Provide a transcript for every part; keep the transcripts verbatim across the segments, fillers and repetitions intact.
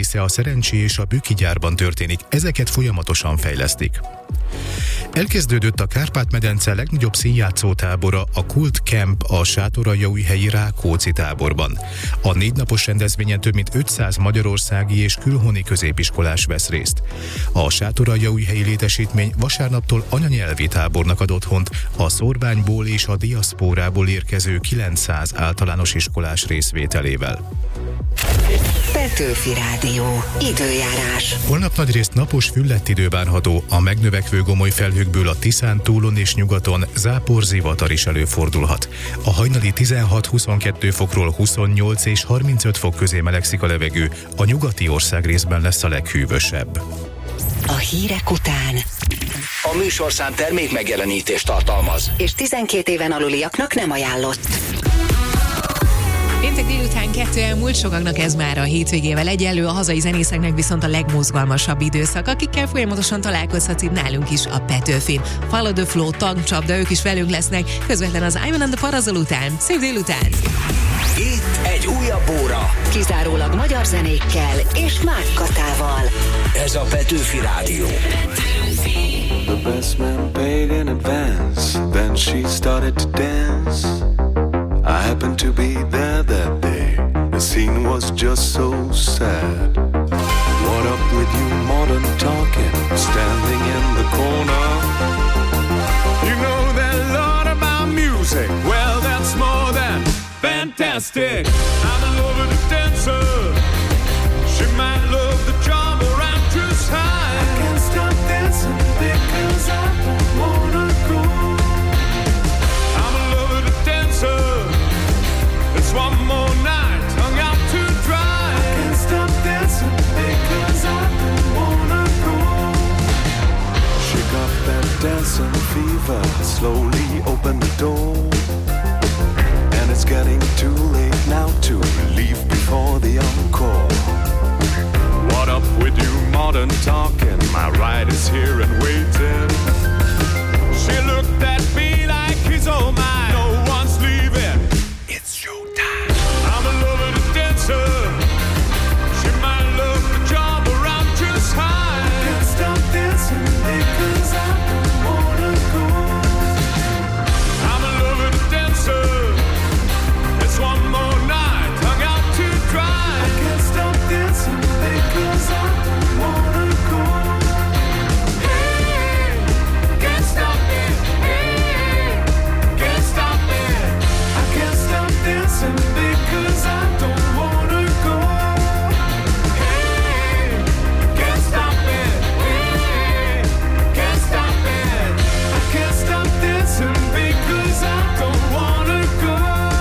része a Szerencsi és a Büki gyárban történik, ezeket folyamatosan fejlesztik. Elkezdődött a Kárpát-medence legnagyobb színjátszótábora, a Kult Camp a Sátoraljaújhelyi Rákóczi táborban. A négy napos rendezvényen több mint ötszáz magyarországi és külhoni középiskolás vesz részt. A Sátoraljaújhelyi létesítmény vasárnaptól anyanyelvi tábornak ad otthont a Szorbányból és a diaszpórából érkező kilencszáz általános iskolás részvételével. Petőfi Rádió. Időjárás. Holnap nagyrészt napos, füllett idő várható, a megnövekvő gomoly felhőkből a Tiszán túlon és nyugaton záporzivatar is előfordulhat. A hajnali tizenhat-huszonkettő fokról huszonnyolc és harmincöt fok közé melegszik a levegő, a nyugati ország részben lesz a leghűvösebb. A hírek után a műsorszám termék megjelenítést tartalmaz, és tizenkét éven aluliaknak nem ajánlott. Péntek délután kettő elmúlt, sokaknak ez már a hétvégével egyenlő, a hazai zenészeknek viszont a legmozgalmasabb időszak, akikkel folyamatosan találkozhatsz itt nálunk is a Petőfin. Follow the Flow, Tankcsapda, ők is velünk lesznek, közvetlen az Ivan and the Parazol után. Szép délután! Itt egy újabb óra. Kizárólag magyar zenékkel és Mák Katával. Ez a Petőfi Rádió. The best man paid in advance, then she started to dance. I happened to be there that day. The scene was just so sad. What up with you modern talking, standing in the corner? You know that lot about music. Well, that's more than fantastic. I'm in love with a dancer. She might love the job or I'm just high. I can't stop dancing because I don't wanna go. I'm in love with a dancer. It's one more night, hung out to dry. I can't stop dancing because I don't wanna go. She got that dancing fever, slowly opened the door. And it's getting too late now to leave before the encore. What up with you modern talking? My ride is here and waiting. She looked at me like he's all mine. No one's leaving. It's showtime. I'm in love with a dancer. She might love the job or I'm just high. I can't stop dancing because I don't wanna go. I'm in love with a dancer. It's one more night, hung out to dry. I can't stop dancing because I don't wanna go. Hey, can't stop it. Hey, can't stop it. I can't stop dancing because I don't wanna go. Hey, can't stop it. Hey, can't stop it. I can't stop dancing because I don't wanna go.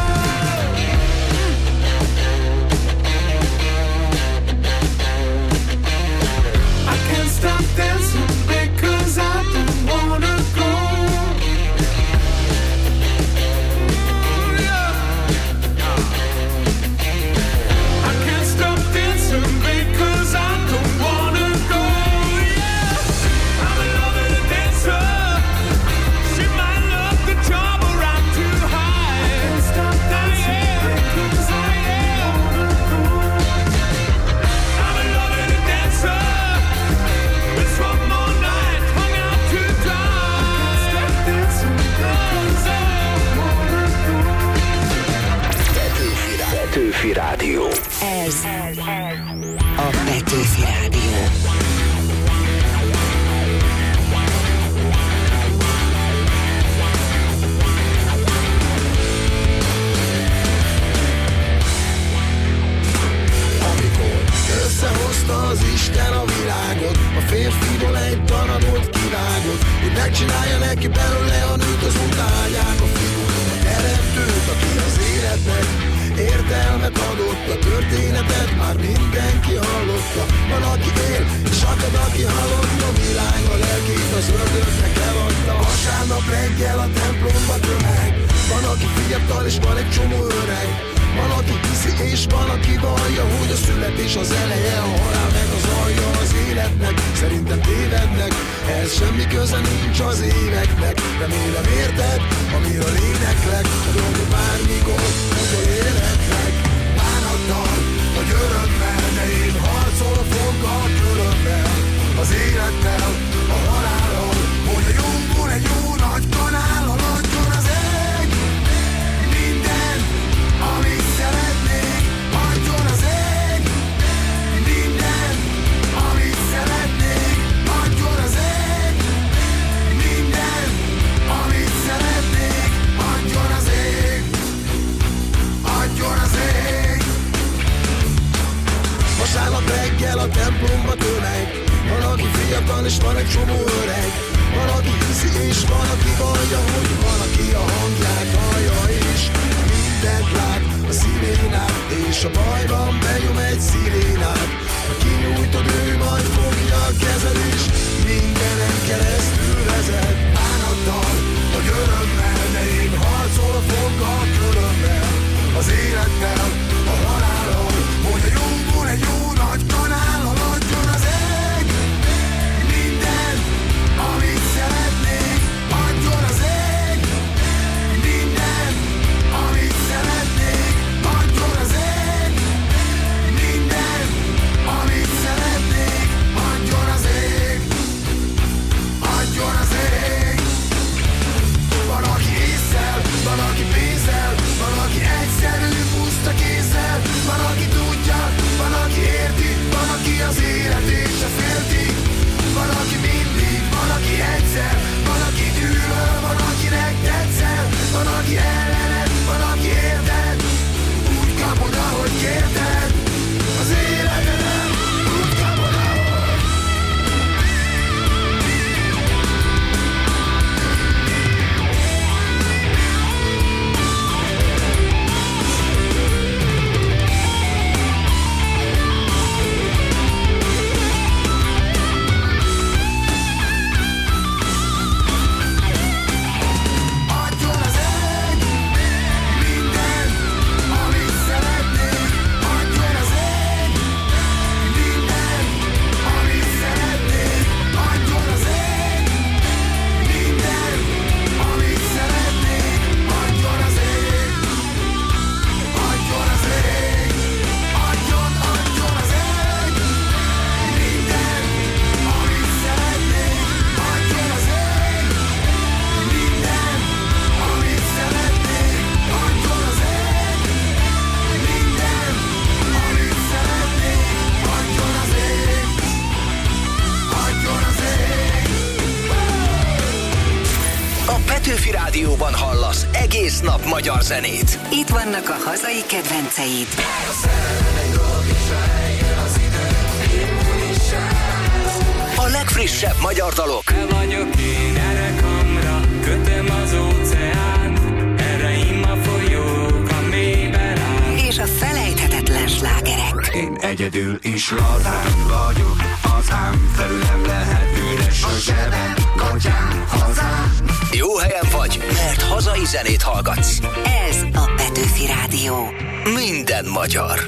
I can't stop dancing because I don't wanna go. I can't stop dancing because I don't wanna go. Yeah. I'm in love with a dancer. She might love the job or I'm too high. I can't stop dancing because I don't wanna go. I'm in love with a dancer. It's one more night, hung out to dry. I can't stop dancing because I don't wanna go. Petőfi Rádió. Ez a Petőfi Rádió. Amikor összehozta az Isten a világot, a férfiból egy darabot kivágott, hogy megcsinálja neki belőle a nőt, az utálják a fiút, a teremtőt, aki az életnek értelmet adott. A történetet már mindenki hallotta. Van, aki él, és akad, aki halott. A világ a lelkét az ördögnek eladta. Vasárnap reggel a templomba tömeg. Van, aki fiatal, és van egy csomó öreg. Van, aki hiszi, és van, aki vallja, hogy a születés az eleje, a halál meg az alja az életnek. Szerintem tévednek, ehhez semmi köze nincs az éveknek. Remélem érted, amiről éneklek, a dolgok bármikor utol életnek. Bánattal, vagy örömmel, de én harcolok Holnap reggel a templomba tömeg. Van, aki fiatal és van egy csomó öreg. Van, aki hiszi és van, aki vallja, hogy van, aki a hangját hallja és mindent lát. A szirénát és a bajban benyom egy szirénát. Ha kinyújtod, ő majd fogja a kezed és mindenen keresztül vezet. Bánattal, vagy örömmel, de én harcolok foggal körömmel. Az élettel, a halállal, hogy a jóból egy jó nagy kanál haladjon az ég. Minden, amit szeretnék, adjon az ég. Minden, amit szeretnék, adjon az ég. Minden, amit szeretnék, adjon az ég. Adjon az ég. Van, aki észszel, van, aki pénzzel, van, aki egyszerű, puszta kézzel. Van, aki tudja, van, aki érti, van, aki az életét se félti. Van, aki mindig, van, aki egyszer, van, aki gyűlöl, van, akinek tetszel. Van, aki ellened, van, aki érted. Úgy kapod, ahogy kérted. Az életedem úgy kapod, ahogy. Petőfi Rádióban hallasz egész nap magyar zenét. Itt vannak a hazai kedvenceid. A legfrissebb magyar dalok. Te vagyok én, erre kamra, kötöm az óceánt, erre im a folyók a mélyben áll. És a felejthetetlen slágerek. Én egyedül is lazán vagyok, hazám felülem lehet üres a zsebem, gatyám, hazám. Jó helyen vagy, mert hazai zenét hallgatsz. Ez a Petőfi Rádió. Minden magyar.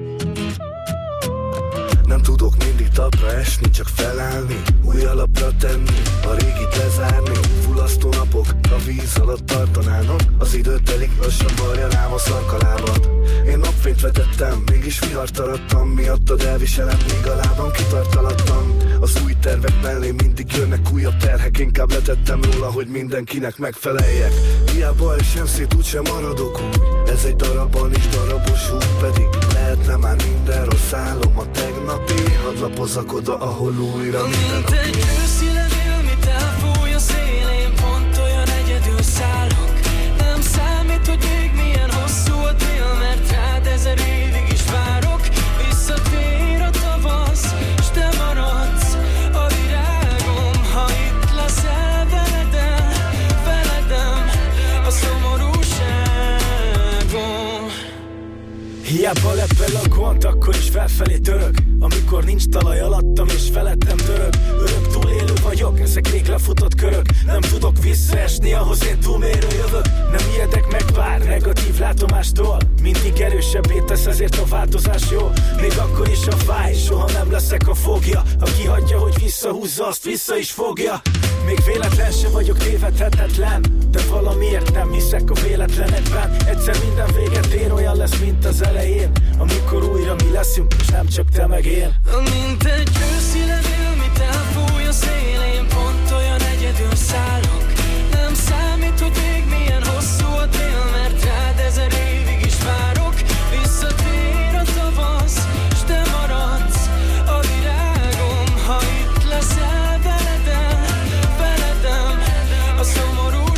Nem tudok mindig talpra esni, csak felállni, új alapra tenni, a régit lezárni. Fullasztó napok a víz alatt tartanának, az idő telik, lassan varja rám a szarkalábat. Én napfényt vetettem, mégis vihart arattam, miattad elviselem, még a lábam kitartalattam. Az új tervek mellé mindig jönnek újabb terhek, inkább letettem róla, hogy mindenkinek megfeleljek. Hiába esem szét, úgysem maradok úgy, ez egy darabban is darabos út, pedig lehetne már minden rossz álom a tegnapi. Hadd lapozzak oda, ahol újra minden Mint egy őszi levél, mit elfúj a szélén, pont olyan egyedül szállok. Nem számít, hogy még milyen hosszú a tél, mert rád ezer évig is várok. Visszatér a tavasz, s te maradsz a virágom. Ha itt leszel veledem, veledem a szomorúságom. Hiába lepel a gond, akkor is felfelé török. Amikor nincs talaj alattam és felettem dörög. Örök túlélő vagyok, ezek rég lefutott körök. Nem tudok visszaesni, ahhoz én túlmérő jövök. Nem ijedek meg bár negatív látomástól. Mindig erősebbé tesz, ezért a változás jó. Még akkor is a fáj, soha nem leszek a fogja. Aki hagyja, hogy visszahúzza, azt vissza is fogja. Még véletlen se vagyok tévedhetetlen, de valamiért nem hiszek a véletlenekben. Egyszer minden véget ér, olyan lesz, mint az elején, amikor újra mi leszünk, és nem csak te meg én. Mint egy őszi levél, mit elfúj a szélén, pont olyan egyedül szállok. Nem számít, hogy még milyen hosszú a tél, mert rád ezer évig is várok. Visszatér a tavasz, s te maradsz a virágom. Ha itt leszel veledem, veledem a szomorúságom.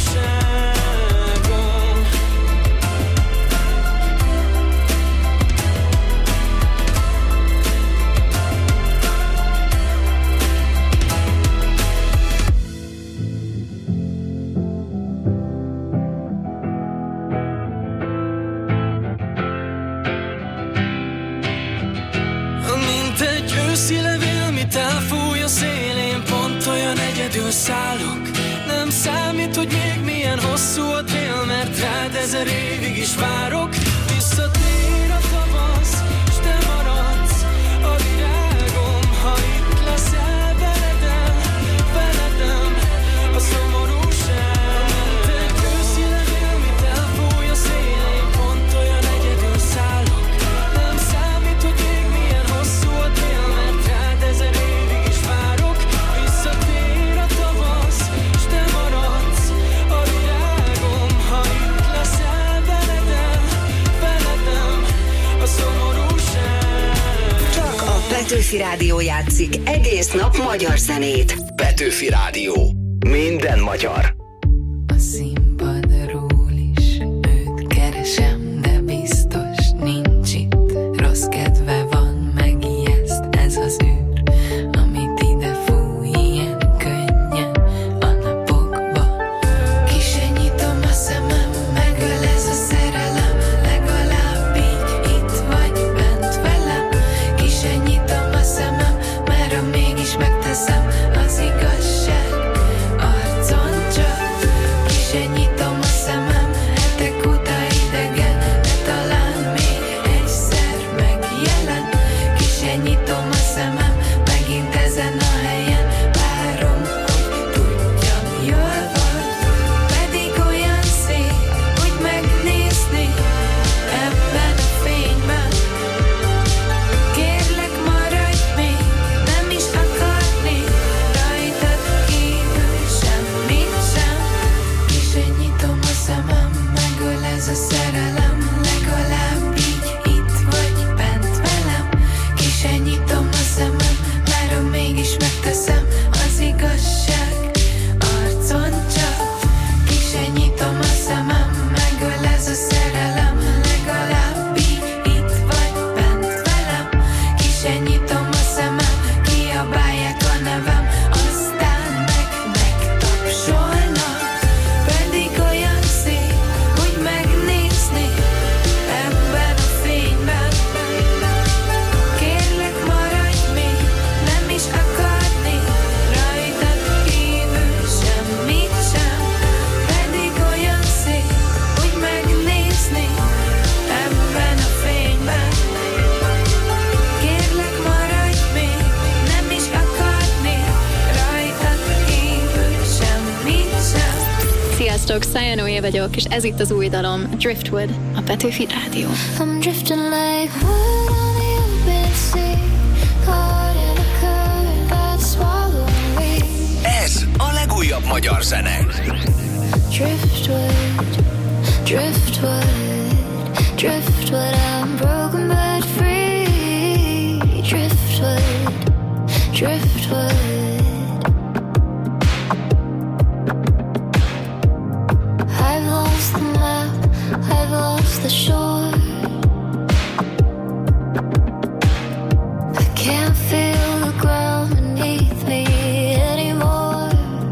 szélén pont olyan egyedül szállok. Nem számít, hogy még milyen hosszú a tél, mert rád ezer évig is várok. Visszatér a tavasz, s te maradsz a virágom, ha itt leszel veledem, veledem a szomorúság. Te egy őszílevél, mit elfúj a szélén, pont olyan egyedül szállok. Nem számít, hogy még milyen hosszú a tél, mert rád ezer évig is várok. Visszatér a tavasz, s te maradsz a virágom, ha itt leszel veledem, veledem a szomorúság. Csak a Petőfi Rádió játszik egész nap magyar zenét. Petőfi Rádió. Minden magyar. A színpadról is őt keresem, de biztos nincs itt. Rossz kedve van, megijeszt ez az űr, amit ide fúj ilyen könnyen a napokba. Ki se nyitom a szemem, megölez a szerelem, legalább így itt vagy bent velem. Ki se nyitom a szemem, mert ha mégis megteszem, az igazság arcon csak. Ki se nyitom a szemem, hetek óta idegen, de talán még egyszer megjelen. Ki se nyitom a szemem, megint ezen a helyen várom, hogy tudjam, jól van. Pedig olyan szép, hogy megnézni ebben a fényben. Kérlek, maradj még, nem is akarni rajtad kívül semmit sem. Ki se nyitom a szemem, megölez a szerelem, legalább így itt vagy bent velem. Ki se nyitom a szemem, mert ha mégis megteszem, az igazság arcon csak. Ki se nyitom a szemem, megölez a szerelem, legalább így itt vagy bent velem. Ki se nyitom a szemem, kiabálják a nevem, aztán meg megtapsolnak. Pedig olyan szép, hogy megnézni ebben a fényben. Kérlek, maradj még, nem is akarni rajtad kívül semmit sem. Pedig olyan szép, hogy megnézni ebben a fényben. Kérlek, maradj még, nem is akarni rajtad kívül semmit sem. Sziasztok, Szájánóé vagyok, és ez itt az új dalom, Driftwood, a Petőfi Rádió. I'm drifting like wood on the open sea, caught in a current, got swallowed away. Ez a legújabb magyar zene. Driftwood, driftwood, driftwood, I'm broken but free. Driftwood, driftwood. I've lost the map, I've lost the shore. I can't feel the ground beneath me anymore.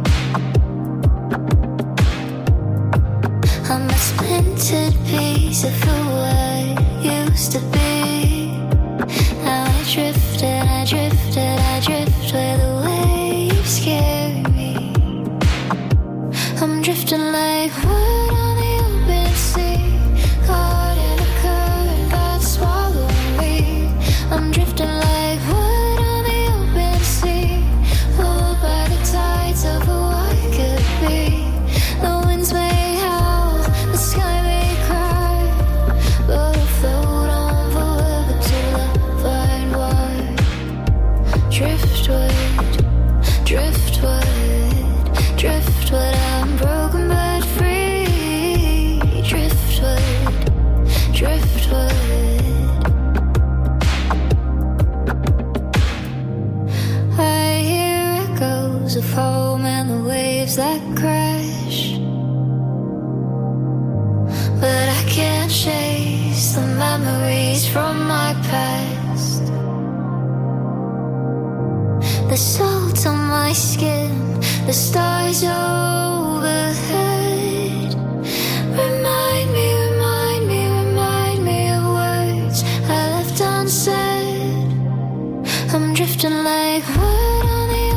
I'm a splintered piece of who I used to be. Now I drift and I drift and I drift where the waves carry me. I'm drifting like wood on the open sea, caught in a current, got swallowed away. I'm drifting like wood on the open sea, pulled by the tides of who I could be. The winds may howl, the sky may cry, but I'll float on forever till I find why. Driftwood, driftwood, driftwood, I'm broken but free. Driftwood, driftwood. I hear echoes of home and the waves that crash, but I can't chase the memories from my past. The salt on my skin, the stars overhead, remind me, remind me, remind me of words I left unsaid. I'm drifting like wood on the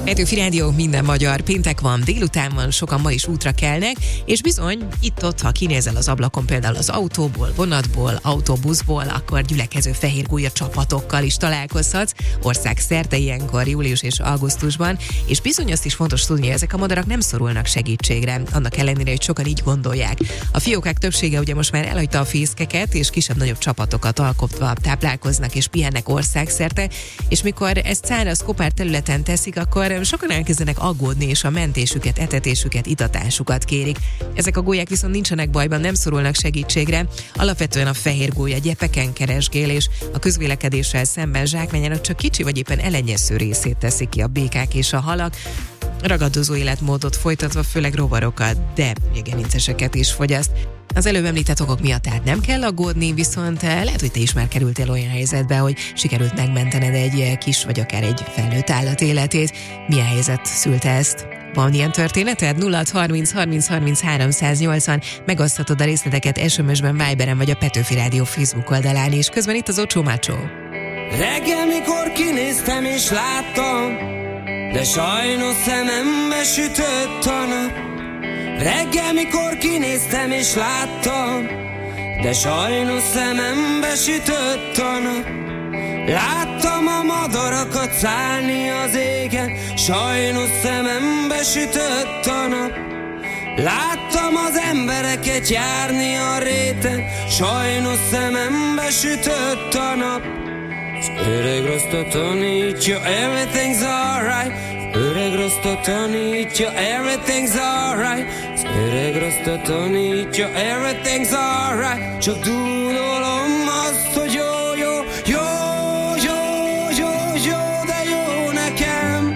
Petőfi Rádió, minden magyar, péntek van, délután van, sokan ma is útra kelnek, és bizony, itt-ott, ha kinézel az ablakon például az autóból, vonatból, autóbuszból, akkor gyülekező fehérgólya csapatokkal is találkozhatsz, országszerte ilyenkor, július és augusztusban, és bizony azt is fontos tudni, hogy ezek a madarak nem szorulnak segítségre, annak ellenére, hogy sokan így gondolják. A fiókák többsége ugye most már elhagyta a fészkeket, és kisebb-nagyobb csapatokat alkotva táplálkoznak és pihennek országszerte, és mikor ezt száraz kopár területen teszik, akkor sokan elkezdenek aggódni, és a mentésüket, etetésüket, itatásukat kérik. Ezek a gólyák viszont nincsenek bajban, nem szorulnak segítségre. Alapvetően a fehér gólya gyepeken keresgél, és a közvélekedéssel szemben zsákmányának csak kicsi vagy éppen elenyésző részét teszik ki a békák és a halak, ragadozó életmódot folytatva főleg rovarokat, de gerinceseket is fogyaszt. Az előbb említett okok miatt tehát nem kell aggódni, viszont lehet, hogy te is már kerültél olyan helyzetbe, hogy sikerült megmentened egy kis vagy akár egy felnőtt állat életét. Milyen helyzet szülte ezt? Van ilyen történeted? nulla harminc harminc harminc háromszáznyolcvan, megoszthatod a részleteket es em es-ben, Viberen vagy a Petőfi Rádió Facebook oldalán is. Közben itt az Ocsó Mácsó. Reggel, mikor kinéztem és láttam, de sajnos szemembe sütött a nap. Reggel, mikor kinéztem és láttam, de sajnos szemembe sütött a nap. Láttam a madarakat szállni az égen, sajnos szemembe sütött a nap. Láttam az embereket járni a réten, sajnos szemembe sütött a nap. Az öreg rostot tanítja, everything's alright. Öreg rostot tanítja, everything's alright. Az öreg rostot tanítja, everything's alright. Csak dúdolom azt, hogy jó, jó, jó, jó, jó, jó, de jó nekem.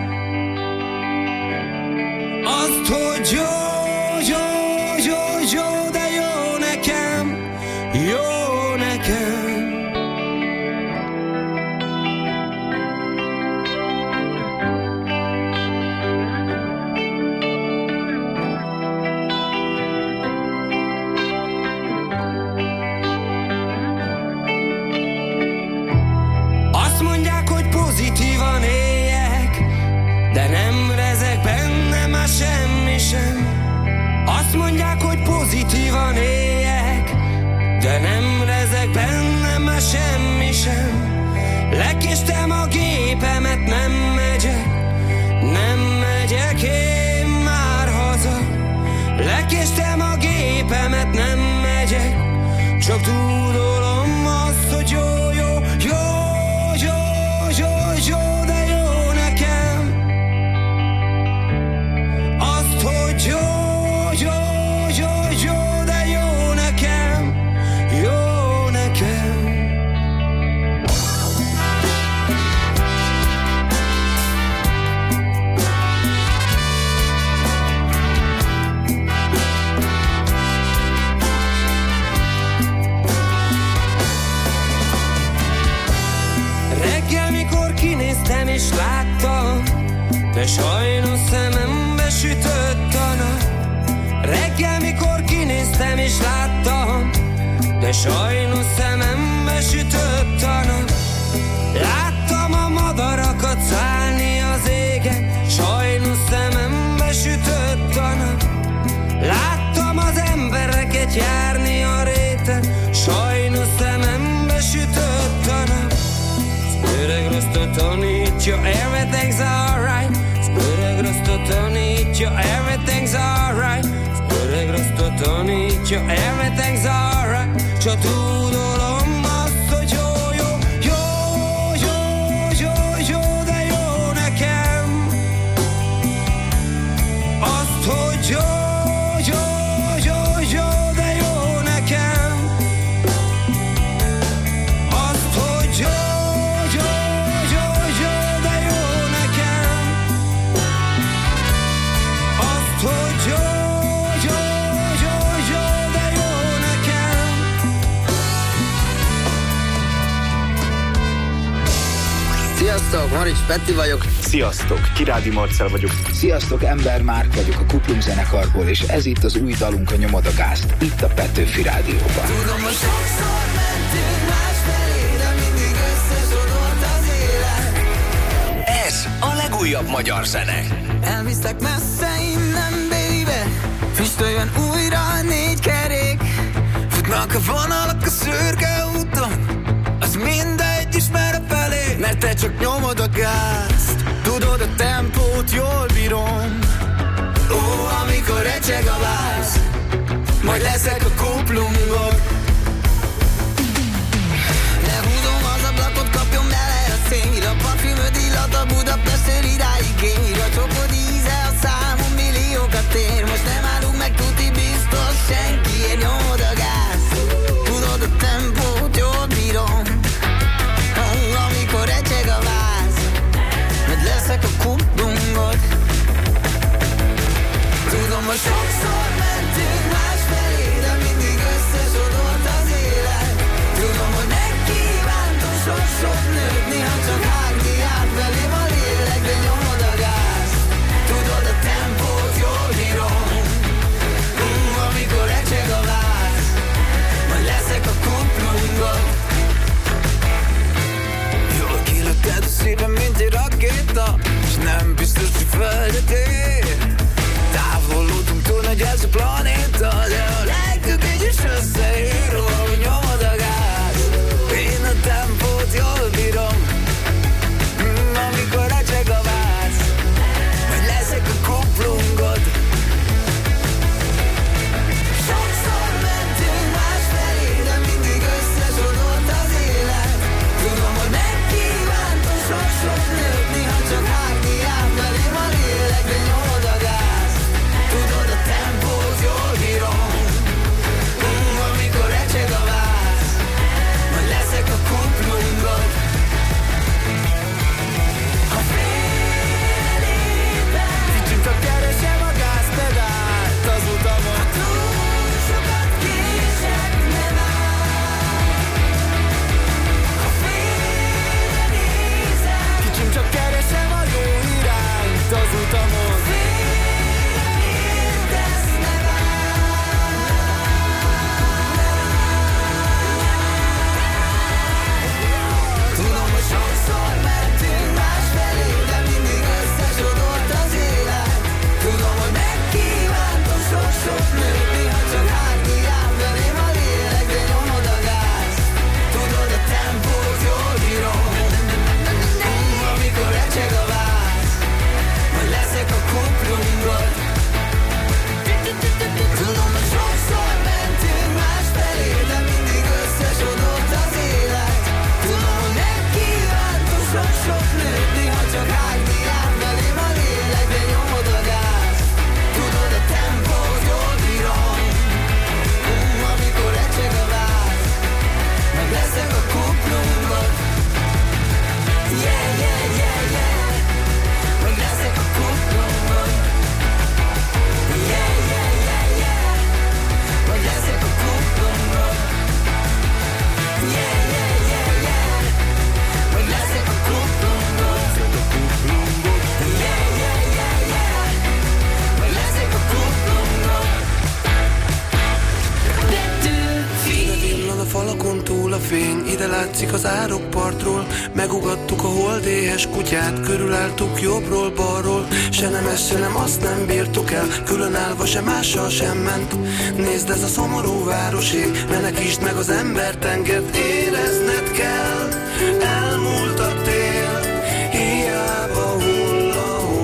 Azt, hogy jó, jó, jó, jó, de jó nekem. Jó nekem. Pozitívan éljek, de nem rezeg bennem már semmi sem. Azt mondják, hogy pozitívan éljek, de nem rezeg bennem már semmi sem. Lekéstem a gépemet, nem megyek, nem megyek én már haza. Lekéstem a gépemet, nem megyek, csak tudolom azt, hogy jó, jó, jó, jó, jó, jó, de jó nekem. Azt, hogy jó, jó, jó, jó, de jó nekem. Jó nekem. Reggel, mikor kinéztem és láttam, de sajnos szemembe sütött a nap. Reggel, mikor kinéztem és láttam, de sajnos szemembe sütött a nap. Láttam a madarakat szállni az égen, sajnos szemembe sütött a nap. Láttam az embereket járni a réten, sajnos szemembe sütött a nap. Öreg rostot tanítja, everything's alright. Öreg rostot tanítja, everything's alright. Öreg rostot tanítja, everything's alright. Csak tudolom azt, hogy jó, jó, jó, jó, jó, jó, de jó nekem. Azt, hogy jó, jó, jó, jó, de jó nekem. Azt, hogy jó, Sziasztok, Marics Peti vagyok. Sziasztok, Kirádi Marcell vagyok. Sziasztok, Ember Márk vagyok a Kuplung zenekarból, és ez itt az új dalunk, a Nyomod a gázt, itt a Petőfi Rádióban. Tudom, hogy sokszor mentünk másfelé, de mindig összesodort az élet. Ez a legújabb legújabb magyar zene. Elviszlek messze innen, baby. Füstöljön újra a négy kerék. Futnak a vonalak a szürke úton, az mindegy is merre felé. Mert te csak nyomod a gázt, tudod a tempót, jól bírom. Ó, amikor recseg a váz, majd leszek a kuplungod. Lehúzom az ablakot, kapjon bele a szél. A parfümöd illat a Budapestről idáig ér. A csokod íze a számom milliókat ér. Most nem állunk meg, tuti biztos senkiért. Nyomod a gáz, tudod a tempót, jól bírom. Oh, amikor recseg a váz, majd leszek a kuplungod. Tudom, hogy sokszor mentünk másfelé, de mindig összesodort az élet. Tudom, hogy megkívántam sok-sok nőt, néha csak hágni át velém a lélek, de nyomod a gáz, tudod a tempót, jól bírom. Uh, amikor recseg a váz, majd leszek a kuplungod. Jól kilőtted a szívem, mint egy rakéta, és nem biztos, hogy földet ér. Távolodunk túl nagy ez a planéta, de a lelkük így is összeér. Ahogy nyomod a gáz, én a tempót jól bírom. mm, Amikor recseg a váz, majd leszek a kuplungod. Sokszor mentünk másfelé, de mindig összesodort az élet. Tudom, hogy megkívántam sok-sok nőt, néha csak hágni át velém a lélek, de nyomod a gáz, tudod a tempót, jól bírom. Mm, amikor recseg a váz, majd leszek a kuplungod. Ha fél évben kicsit csak keresem a gázpedált az utamon. Ha túl sokat kések, nem áll. Ha félre nézem, kicsit csak keresem a jó irányt az utamon. Sokszor mentünk másfelé, de mindig összesodort az élet. Tudom, hogy megkívántam sok-sok nőt, néha csak hágni át velém a lélek, de nyomod a gáz, tudod a tempót, jól bírom. Mm, amikor recseg a váz, majd leszek a kuplungod. Tudom, hogy sokszor mentünk másfelé, de mindig összesodort az élet. Tudom, hogy megkívántam sok-sok nőt, néha csak hágni át velém a lélek, de nyomod a gáz, tudod a tempót, jól bírom. Mm, amikor recseg a váz, meg leszek a kuplungod. Yeah, yeah, yeah, yeah, meg leszek a kuplungod. Yeah, yeah, yeah, yeah, meg leszek a kuplungod. Yeah, yeah, yeah, yeah, meg leszek a kuplungod. Yeah, yeah, yeah, yeah, meg leszek a kuplungod. Ide villan a falakon túl a fény, ide látszik az árokpartról. Megugattuk a holdéhes kutyát, körülálltuk jobbról, balról. Se nem ezt, se nem azt nem bírtuk el, különállva se mással sem ment. Nézd, ez a szomorú városég, menekítsd meg az embertengert, érezned kell, elmúlt a tél, hiába hull a hó.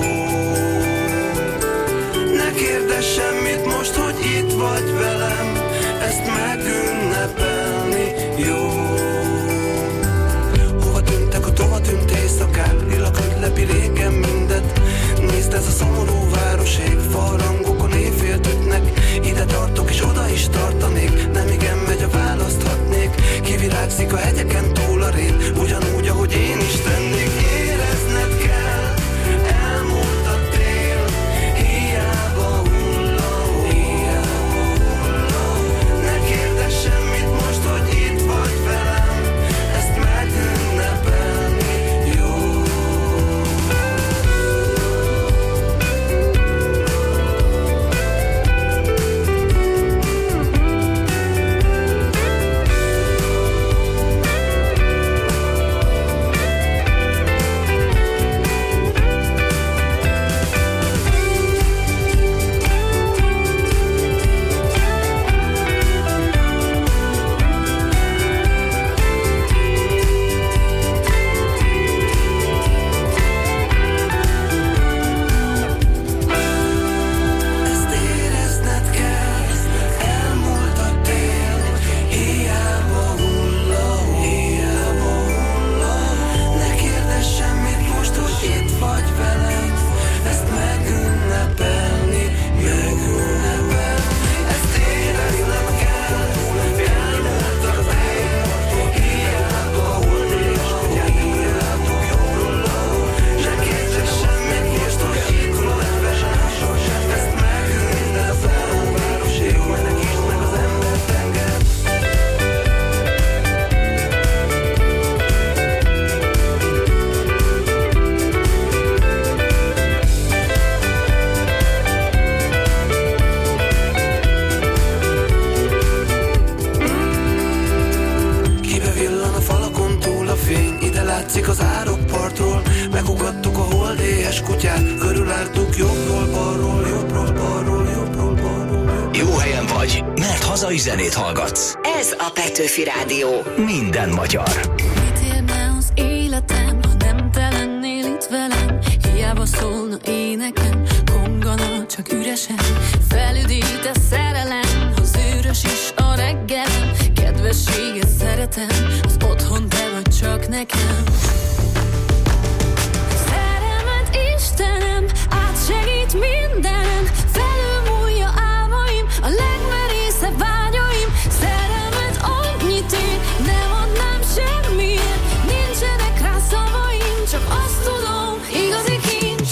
Ne kérdezz semmit most, hogy itt vagy velem, ezt megünnepelni jó. Hova tűntek a tova tűnt éjszakák, lila köd lepi régen mindet. Nézd, ez a szomorú városég, falrangokon éjfélt ütnek. Ide tartok és oda is tartanék, nem igen megy a választhatnék. Kivirágzik a hegyeken túl a rét, ugyanúgy ahogy én is te. hazai zenét hallgatsz. Ez a Petőfi Rádió. Minden magyar. Mit érne az életem, ha nem te lennél itt velem? Hiába szólna énekem, kongana csak üresen. Felüdít a szerelem, az őrös is a reggelem. Kedvességet szeretem, az otthon te vagy csak nekem. Szerelmed Istenem, átsegít mindenem. Felülmúlja álmaim, a legmerészebb vágyaim. Szerelmed annyit ér, nem adnám semmiért. Nincsenek rá szavaim, csak azt tudom, igazi kincs.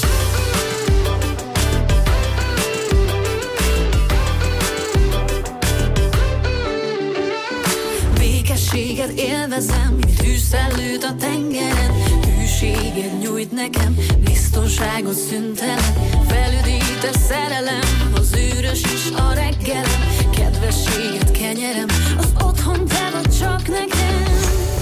Békességet élvezem, mint tűzszellőt a tengeren. Hűséget nyújt nekem, biztonságot szüntelen. Felüdít a szerelem, az őrös is a reggelem. Kedvességet kenyerem, az otthon te vagy csak nekem.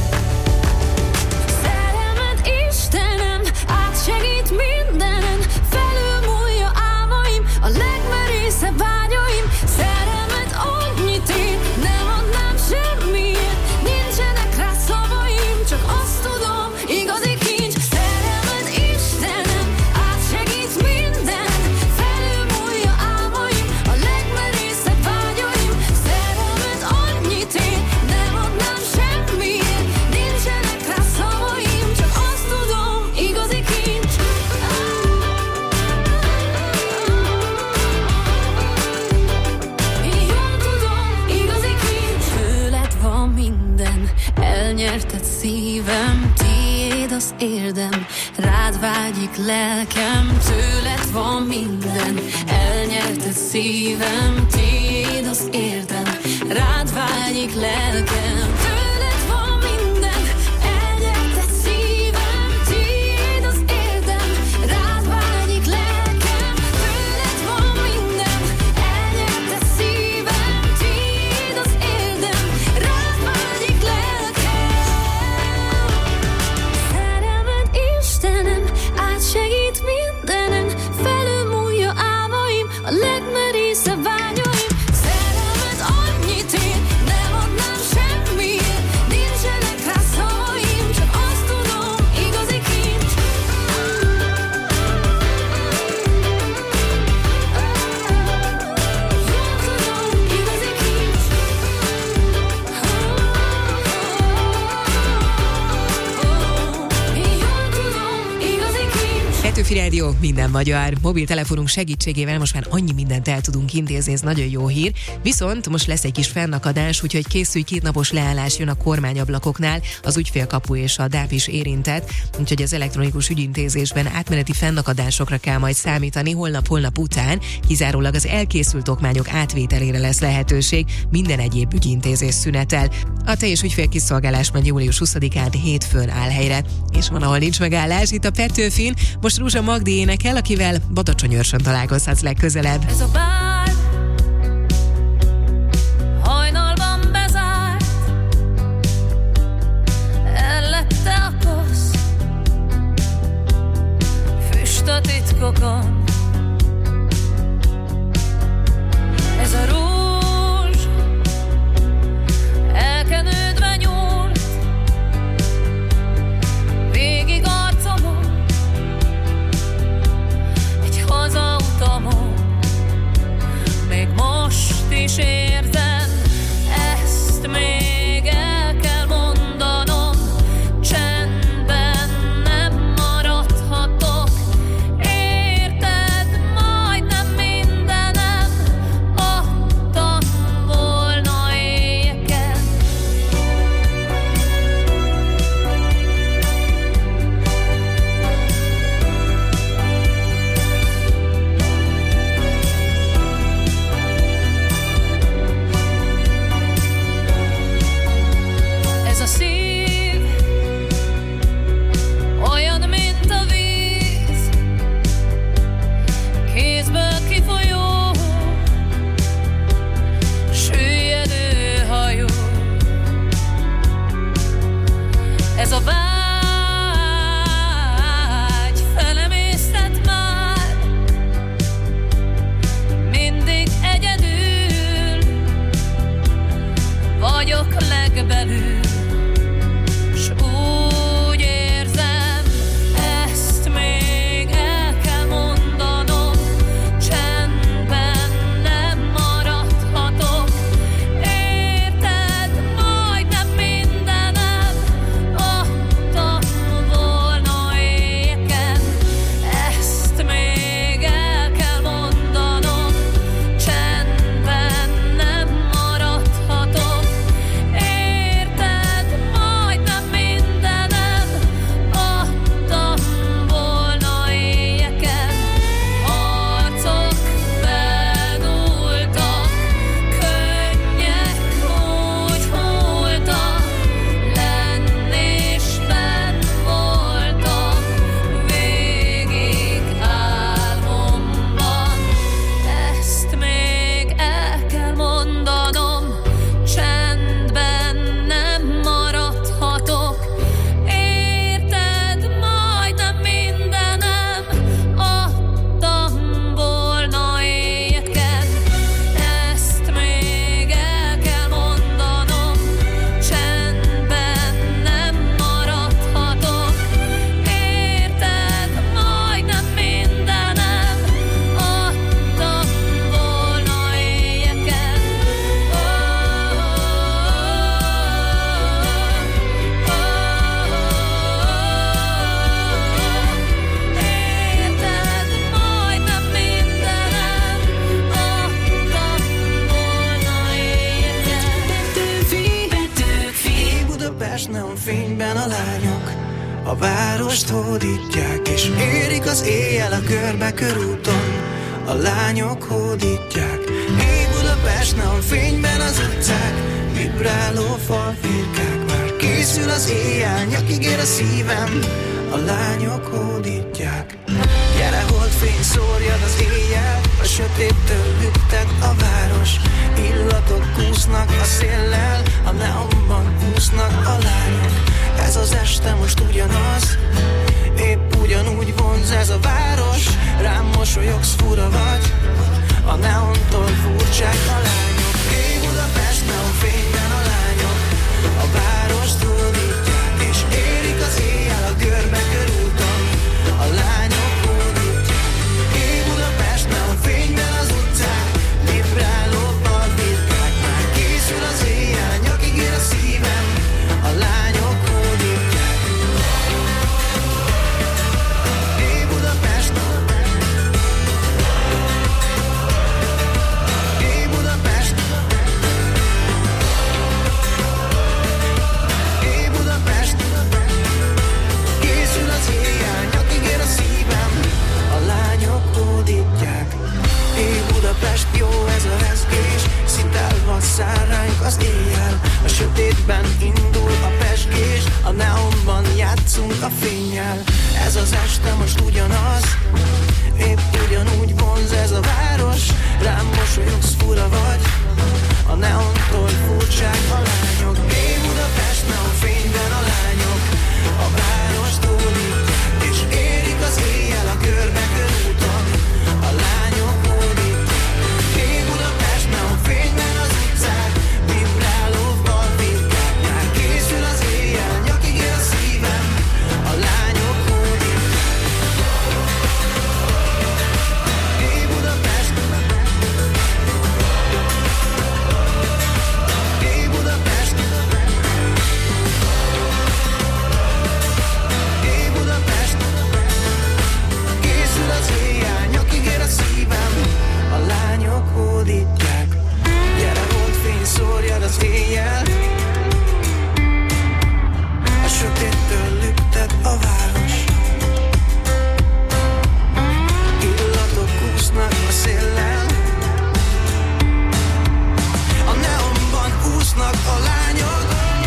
Szerelmed Istenem, átsegít mindenen. Felülmúlja álmaim, a legmerészebb vágyaim. Szerelmed annyit ér, nem adnám semmiért. Nincsenek rá szavaim, csak azt tudom, igazi kincs. Szerelmed Istenem, átsegít mindenen. Felülmúlja álmaim, a legmerészebb vágyaim. Szerelmed annyit ér, nem adnám semmiért. Nincsenek rá szavaim, csak azt tudom, igazi kincs. Jól tudom, igazi kincs. Tőled van minden, elnyerted szívem, tiéd az érdem, rád vágyik lelkem. Tőled van minden, elnyerted szívem, tiéd az érdem, rád vágyik lelkem. Tőled van minden, elnyerted szívem, tiéd az érdem, rád vágyik lelkem. Tőled van minden, elnyerted szívem, tiéd az érdem, rád vágyik lelkem. Szerelmed Istenem, átsegít mindenen. Felülmúlja álmaim, a legmerészebb vágyaim. Szerelmed annyit ér, nem adnám semmiért. Nincsenek rá szavaim, csak azt tudom, igazi kincs. Jól tudom, igazi kincs. Jól tudom, igazi kincs. Petőfi Rádió, minden magyar. Mobiltelefonunk segítségével most már annyi mindent el tudunk intézni, ez nagyon jó hír. Viszont most lesz egy kis fennakadás, úgyhogy készülj, kétnapos leállás jön a kormányablakoknál, az ügyfélkapu és a dáp is érintett, úgyhogy az elektronikus ügyintézésben átmeneti fennakadásokra kell majd számítani holnap-holnap után, kizárólag az elkészült okmányok átvételére lesz lehetőség, minden egyéb ügyintézés szünetel. A teljes ügyfélkiszolgálás majd július huszadikán hétfőn áll helyre, és van, ahol nincs megállás, itt a Petőfin. Most Rúzsa Magdi énekel, akivel Badacsonyőrsön találkozhatsz legközelebb. Ez a bár hajnalban bezárt, ellette a kosz, füst a titkokon. Ez a rózs elkenődve nyúlt végig arcomon, egy hazautamon. Még most is érzem, ezt még el kell mondanom. Csendben nem maradhatok, érted? a várost hódítják, és érik az éjjel a körbe körúton, a lányok hódítják. Ég Budapest neonfényben az utcák, vibráló falfirkák, már készül az éjjel, nyakig ér a szívem, a lányok hódítják. Gyere, holdfény, szórjad az éjjel, a sötéttől lüktet a város, illatok kúsznak a széllel, a neonban úsznak a lányok. Ez az este most ugyanaz, épp ugyanúgy vonz ez a város, rám mosolyogsz, fura vagy, a neontól furcsák a lányok. Ég Budapest neonfényben a lányok, a várost hódítják, és érik az éjjel a görbe körúton, a lányok hódítják. Ég Budapest neonfényben az utcák, vibráló falfirkák, már készül az éjjel, nyakig ér a szívem, a lányok hódítják. Ég Budapest, Ég Budapest, Ég Budapest, készül az éjjel, nyakig ér a szívem, a lányok hódítják. Ég Budapest, jó ez a rezgés, szitálva száll ránk az éjjel, a sötétben indul a pezsgés, a neonban játszunk a fénnyel. Ez az este most ugyanaz, épp ugyanúgy vonz ez a város, rám mosolyogsz, fura vagy, a neontól furcsák a lányok. Ég Budapest neonfényben a lányok, a várost hódítják, és érik az éjjel a görbe körúton, a lányok hódítják. Ég Budapest neonfényben az utcák, vibráló falfirkák, már készül az éjjel, nyakig ér a szívem, a lányok hódítják. Ég Budapest, Ég Budapest, Ég Budapest, készül az éjjel, nyakig ér a szívem, a lányok hódítják. Gyere, holdfény, szórjad az éjjel, a sötéttől lüktet a város, illatok kúsznak a széllel, a neonban úsznak a lányok.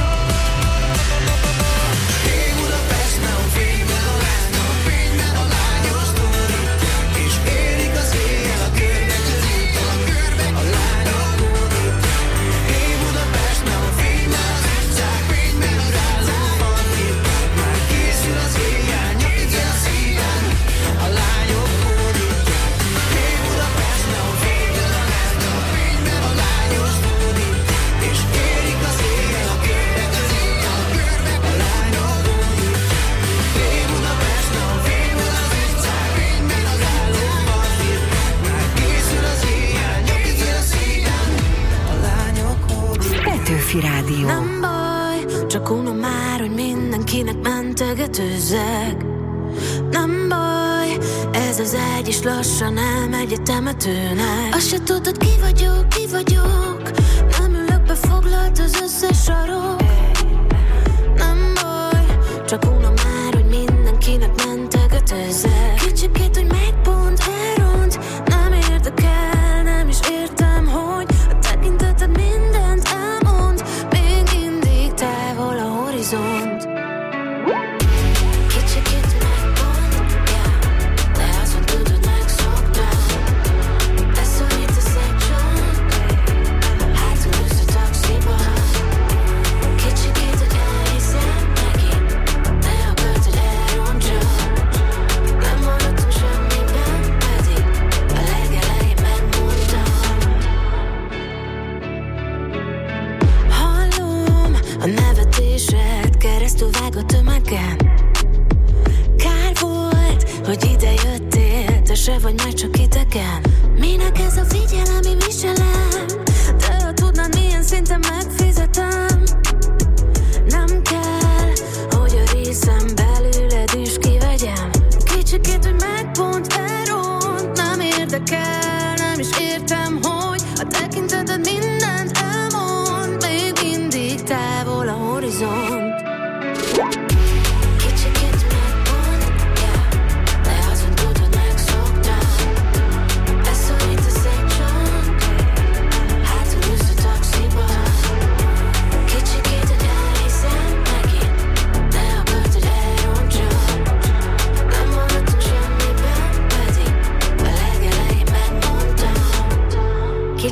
Ég Budapest neonfényben a lányok, fényben a lányost hódítják, és érik az éjjel a görbe körúton, a lányok hódítják. Ég Budapest neonfényben az utcák, fényben az álló falfirkák, már készül az éjjel, nyakig ér a szívem, a lányok hódítják. Ég Budapest neonfényben a lányok, fényben a lányost hódítják, és érik az éjjel a görbe körúton, a lányok hódítják. Ég Budapest neonfényben az utcák, fényben az álló falfirkák, már készül az éjjel, nyakig ér a szívem, a lányok hódítják. Petőfi Rádió. Nem baj, csak unom már, hogy mindenkinek mentegetőzzek. Nem baj, ez az egy is lassan elmegy a temetőnek. Azt se tudod, ki vagyok, ki vagyok, nem ülök be, foglalt az összes sarok. Nem baj, csak unom már, hogy mindenkinek mentegetőzzek. Kicsikét, hogy megy pont elront, nem érdekel, nem is értem, hogy a tekinteted mindent elmond, még mindig távol a horizont. Kicsikét megpont, yeah, de azon tudod, megszoktam. Ez szorít a section, hátul ülsz a taxiba. Kicsikét, hogy elhiszem neki, de akart, hogy elrontsa. Nem maradtunk semmiben, pedig a legelején megmondtam. Hallom a nevetésed, keresztül vág a tömegen. Kár volt, hogy ide jöttél, te se vagy majd csak idegen. Minek ez a figyelem, én viselem, de ha tudnád, milyen szinten megfizetem. Nem kell, hogy a részem belőled is kivegyem. Kicsikét, hogy meg pont elront, nem érdekel, nem is értem, hogy a tekinteted mindent elmond, még mindig távol a horizont. Kicsikét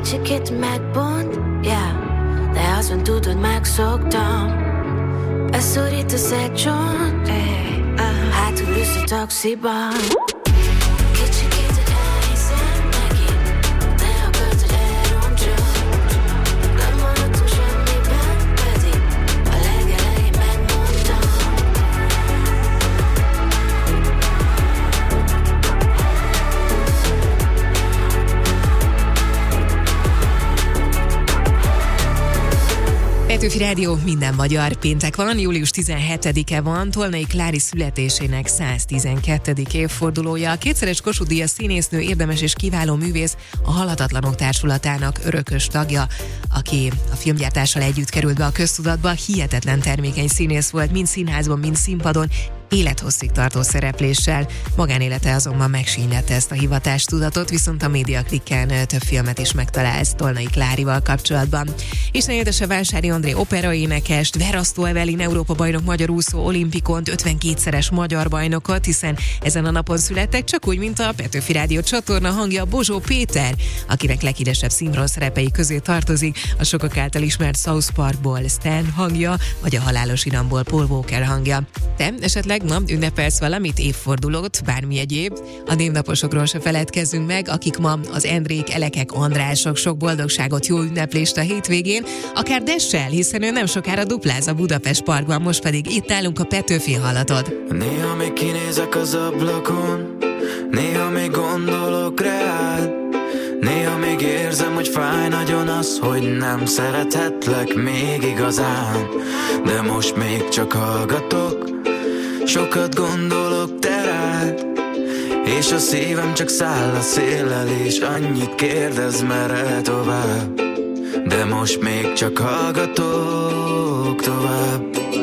Kicsikét megbont, yeah, de azon tudod megszoktam. Beszorít az egy csont, hey, uh, hátul ülsz a taxiban. Kicsikét elhiszem megint, de akartad elrontson. Nem maradtunk semmiben, pedig a legelején megmondtam. Petőfi Rádió, minden magyar, péntek van, július tizenhetedike van, Tolnai Klári születésének száztizenkettedik évfordulója. A kétszeres Kossuth Díjas színésznő, érdemes és kiváló művész, a Halhatatlanok Társulatának örökös tagja, aki a filmgyártással együtt került be a köztudatba. Hihetetlen termékeny színész volt, mind színházban, mind színpadon, élethosszig tartó szerepléssel. Magánélete azonban megsínylette ezt a hivatástudatot, viszont a Médiaklikken több filmet is megtalálsz Tolnai Klárival kapcsolatban. Isten éltesse Vásári André operaénekest, Verasztó Evelin Európa-bajnok magyar úszó, olimpikont, ötvenkétszeres magyar bajnokot, hiszen ezen a napon születtek, csak úgy, mint a Petőfi Rádió csatorna hangja Bozsó Péter, akinek leghíresebb színről szerepei közé tartozik a sokak által ismert South Parkból Stan hangja, vagy a Halálos Iramból Paul Walker hangja. Te esetleg ma ünnepelsz valamit, évfordulót, bármi egyéb? A névnaposokról se feledkezzünk meg, akik ma az Endrék, Elekek, Andrások, sok boldogságot, jó ünneplést a hétvégén, akár Dessel, hiszen ő nem sokára dupláz a Budapest Parkban, most pedig itt állunk, a Petőfi hallatod. Néha még kinézek az ablakon, néha még gondolok rád, néha még érzem, hogy fáj nagyon az, hogy nem szerethetlek még igazán, de most még csak hallgatok, sokat gondolok te rád, és a szívem csak száll a széllel, és annyit kérdez, merre tovább, de most még csak hallgatok tovább.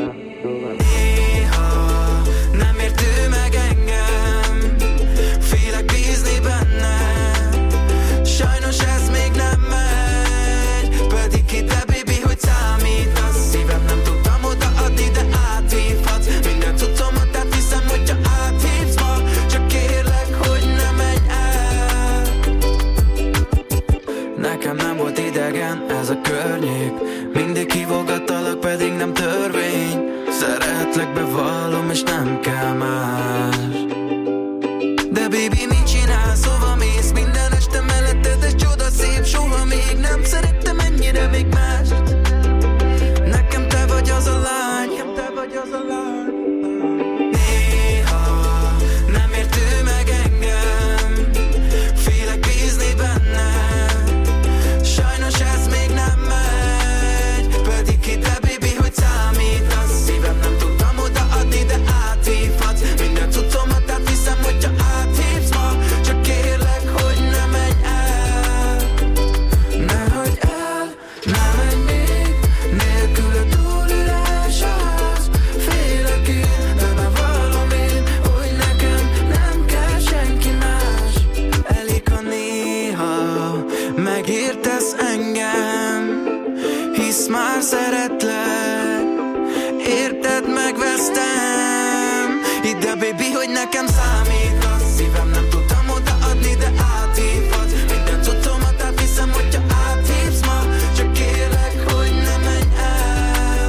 Néha nem értő meg engem, félek bízni benne, sajnos ez még nem megy, pedig hidd el, baby, hogy számítasz, szívem nem tudtam odaadni, de áthívhatsz minden cuccomat, átviszem, hogyha áthívsz ma, csak kérlek, hogy ne menj el. Nekem nem volt idegen ez a környék, mindig hívogattalak, pedig nem törvény, szeretlek, bevallom, és nem kell más. De baby, mit csinálsz, hova mész, minden este melletted, ez csoda szép, soha még nem szerettem ennyire még mást. Nekem te vagy az a lány, te vagy az a lány. Néha nem értő meg engem, félek bízni benne, sajnos ez még nem megy, pedig hidd el, baby, hogy számítasz, szívem nem tudtam odaadni, de áthívhatsz minden cuccomat, átviszem, hogyha áthívsz ma, csak kérlek, hogy ne menj el, ne hagyd el, ne menj még, nélküled túl üres az, félek én, de bevallom én, hogy nekem nem kell senki más, elég ha néha megértesz engem, hisz már szeretlek, érted, megvesztem, hidd el, baby, hogy nekem számítasz, szívem nem tudtam odaadni, de áthívhatsz minden cuccomat, átviszem, hogyha áthívsz ma, csak kérlek, hogy ne menj el.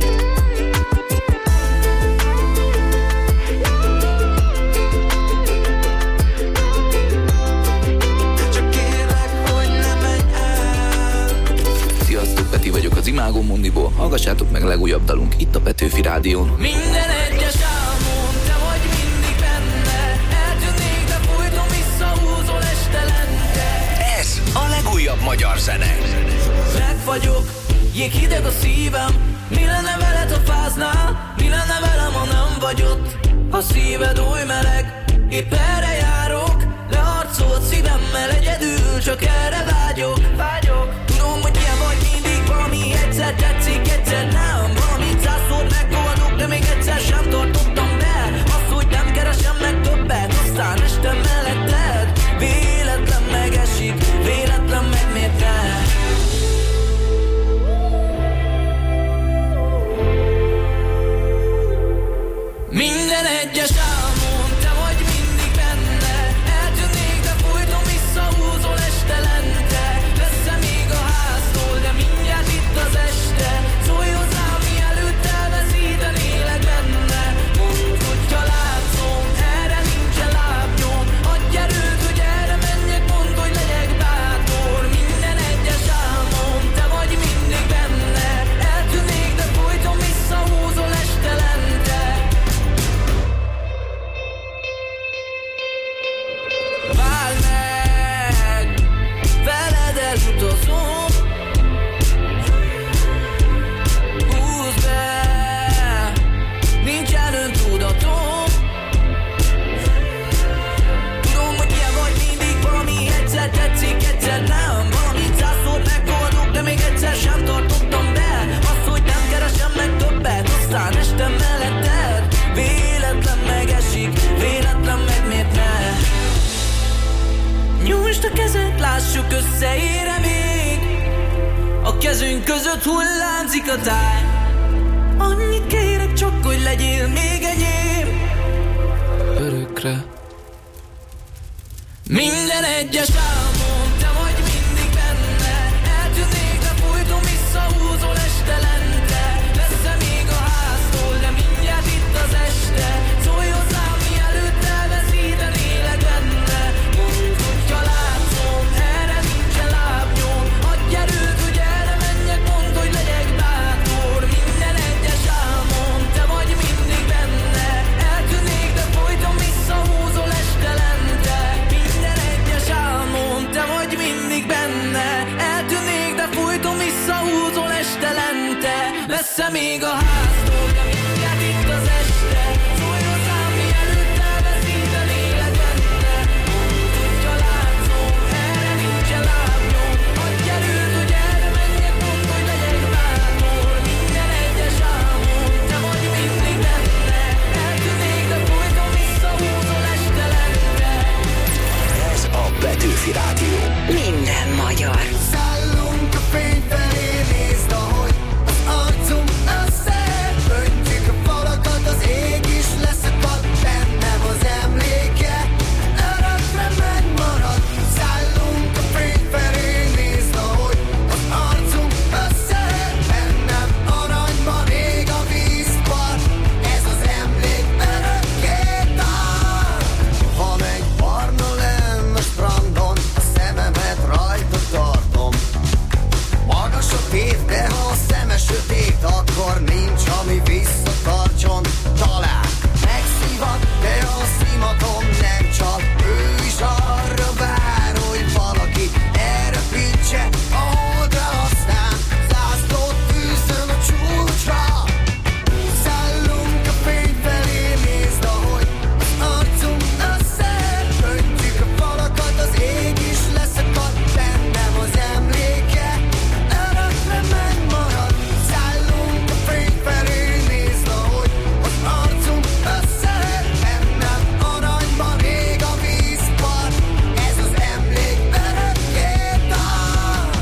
Csak kérlek, hogy ne menj el. Sziasztok, Peti vagyok az Imágo Mondiból, hallgassátok meg legújabb dalunk itt a Petőfi Rádión. Minden egyes álmom, te vagy mindig benne, eltűnnék, de folyton visszahúzol este lente. Ez a legújabb magyar zene. Meg vagyok, jéghideg a szívem, mi lenne veled, ha fáznál? Mi lenne velem, ha nem vagy ott? A szíved oly meleg, épp erre járok, leharcolt szívemmel egyedül, csak erre vágyok, vágyok. Tudom, hogy ilyen vagy mindig, valami egyszer tetszik, egyszer nem, valamit százszor megfogadok, de még egyszer sem tartottam be, azt, hogy nem keresem meg többet, aztán este melletted, véletlen megesik, véletlen megmérted. Minden egyes álmom, te vagy mindig benne, eltűnnék, de folyton visszahúzol este lente, de kezünk között hullámzik a táj. Annyit kérek csak, hogy legyél még enyém örökre. Minden egyes álmom, te vagy mindig benne. Eltűnnék, de folyton visszahúzol este lente. Messze még a háztól, de mindjárt itt az este. Szólj hozzám, mielőtt elveszítenélek benne. Mondd, hogyha látszom, erre nincsen lábnyom. Adj erőt, hogy erre menjek, mondd, hogy legyek bátor. Minden egyes álmom, te vagy mindig benne. Eltűnnék, de folyton visszahúzol este lente. Minden egyes álmom, te vagy mindig benne. Eltűnnék, de folyton visszahúzol este lente. Messze még a háztól, de mindjárt itt az este. Szólj hozzám, mielőtt elveszítenélek benne. Mondd, hogyha látszom, erre nincsen lábnyom. Adj erőt, hogy erre menjek, mondd, hogy legyek bátor. Minden egyes álmom, te vagy mindig benne. Eltűnnék, de folyton visszahúzol este lente. Ez a Petőfi Rádió. Minden magyar. Szállunk a fény felé, nézd, ahogy az arcunk összeöntjük a falakat, az ég is leszakad, bennem az emléke örökre megmarad. Szállunk a fény felé, nézd, ahogy az arcunk összeönt, bennem aranyban ég a vízpart, ez az emlék örökké tart. Ha megy barna lenn a strandon, a szememet rajta tartom. Magas a tév, de ha a szeme sötét, akkor nincs, ami visszatartson. Talán megszívad, de a szimatom nem csal. Ő is arra vár, hogy valaki elrepítse a holdra, aztán zászlót tűzön a csúcsra. Szállunk a fény felé, nézd, ahogy az arcunk összeöntjük a falakat, az ég is leszakad, bennem az emléke örökre megmarad. Szállunk a fény felé, nézd, ahogy az arcunk összeönt, bennem aranyban ég a vízpart, ez az emlék örökké tart.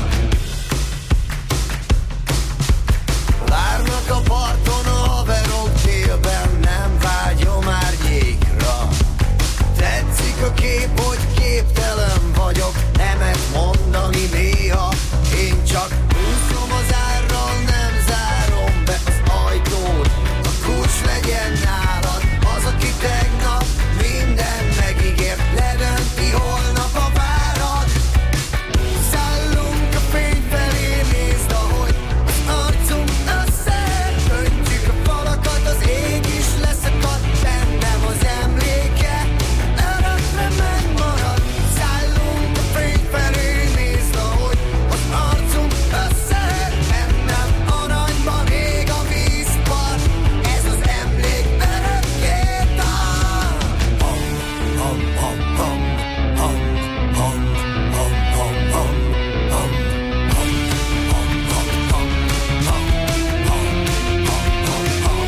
Várnak a parton a haverok, délben nem vágyom árnyékra. Tetszik a kép, hogy képtelen vagyok nemet mondani néha. Én csak úszom az árral, nem zárom be az ajtót. A kulcs legyen nálad, az, aki tegnap minden megígért, ledönti holnap a várad. Szállunk a fény felé, nézd, ahogy az arcunk összeöntjük a falakat, az ég is leszakad, bennem az emléke örökre megmarad. Szállunk a fény felé, nézd, ahogy az arcunk összeönt, bennem aranyban ég a vízpart, ez az emlék örökké tart. Hom, hom, hom, hom, hom, hom, hom, hom, hom, hom, hom, hom, hom, hom, hom, hom, hom, hom.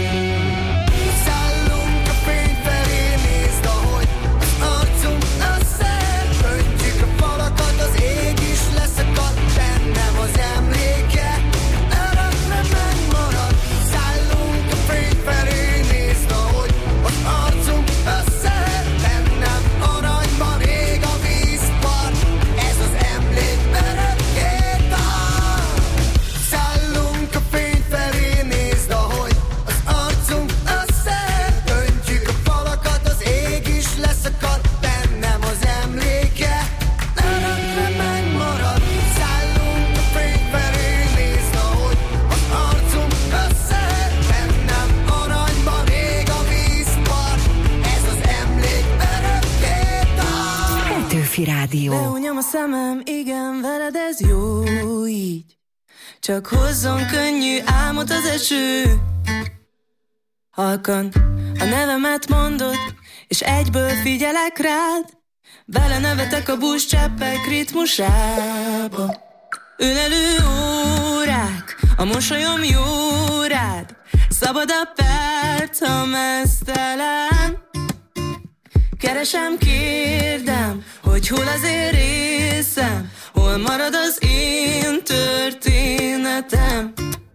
Szállunk a fény felé, nézd, ahogy az arcunk összeöntjük a falakat, az ég is leszakad, bennem az emléke örökre megmarad. Szállunk a fény felé, nézd, ahogy az arcunk összeönt, bennem aranyban ég a vízpart, ez az emlék örökké tart. Szállunk a fény felé, nézd, ahogy az arcunk összeöntjük a falakat, az ég is leszakad, bennem az emléke örökre megmarad. Szállunk a fény felé, nézd, ahogy az arcunk összeönt, bennem aranyban ég a vízpart, ez az emlék örökké tart. Petőfi Rádió. Behunyom a szemem, igen, veled ez jó így. Csak hozzon könnyű álmot az eső. Halkan a nevemet mondod, és egyből figyelek rád. Vele nevetek a buszcseppek ritmusába. Ölelő órák, a mosolyom jó rád. Szabad a perc, ha meztelen. Keresem, kérdem, hogy hol az én részem, hol hol marad az én történetem?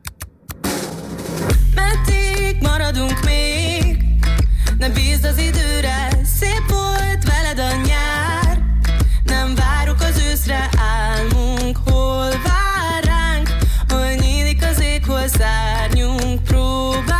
Meddig maradunk még? Ne bízd az időre, szép volt veled a nyár. Nem várok az őszre, álmunk hol vár ránk? Hol nyílik az ég, hol szárnyunk próbálnánk?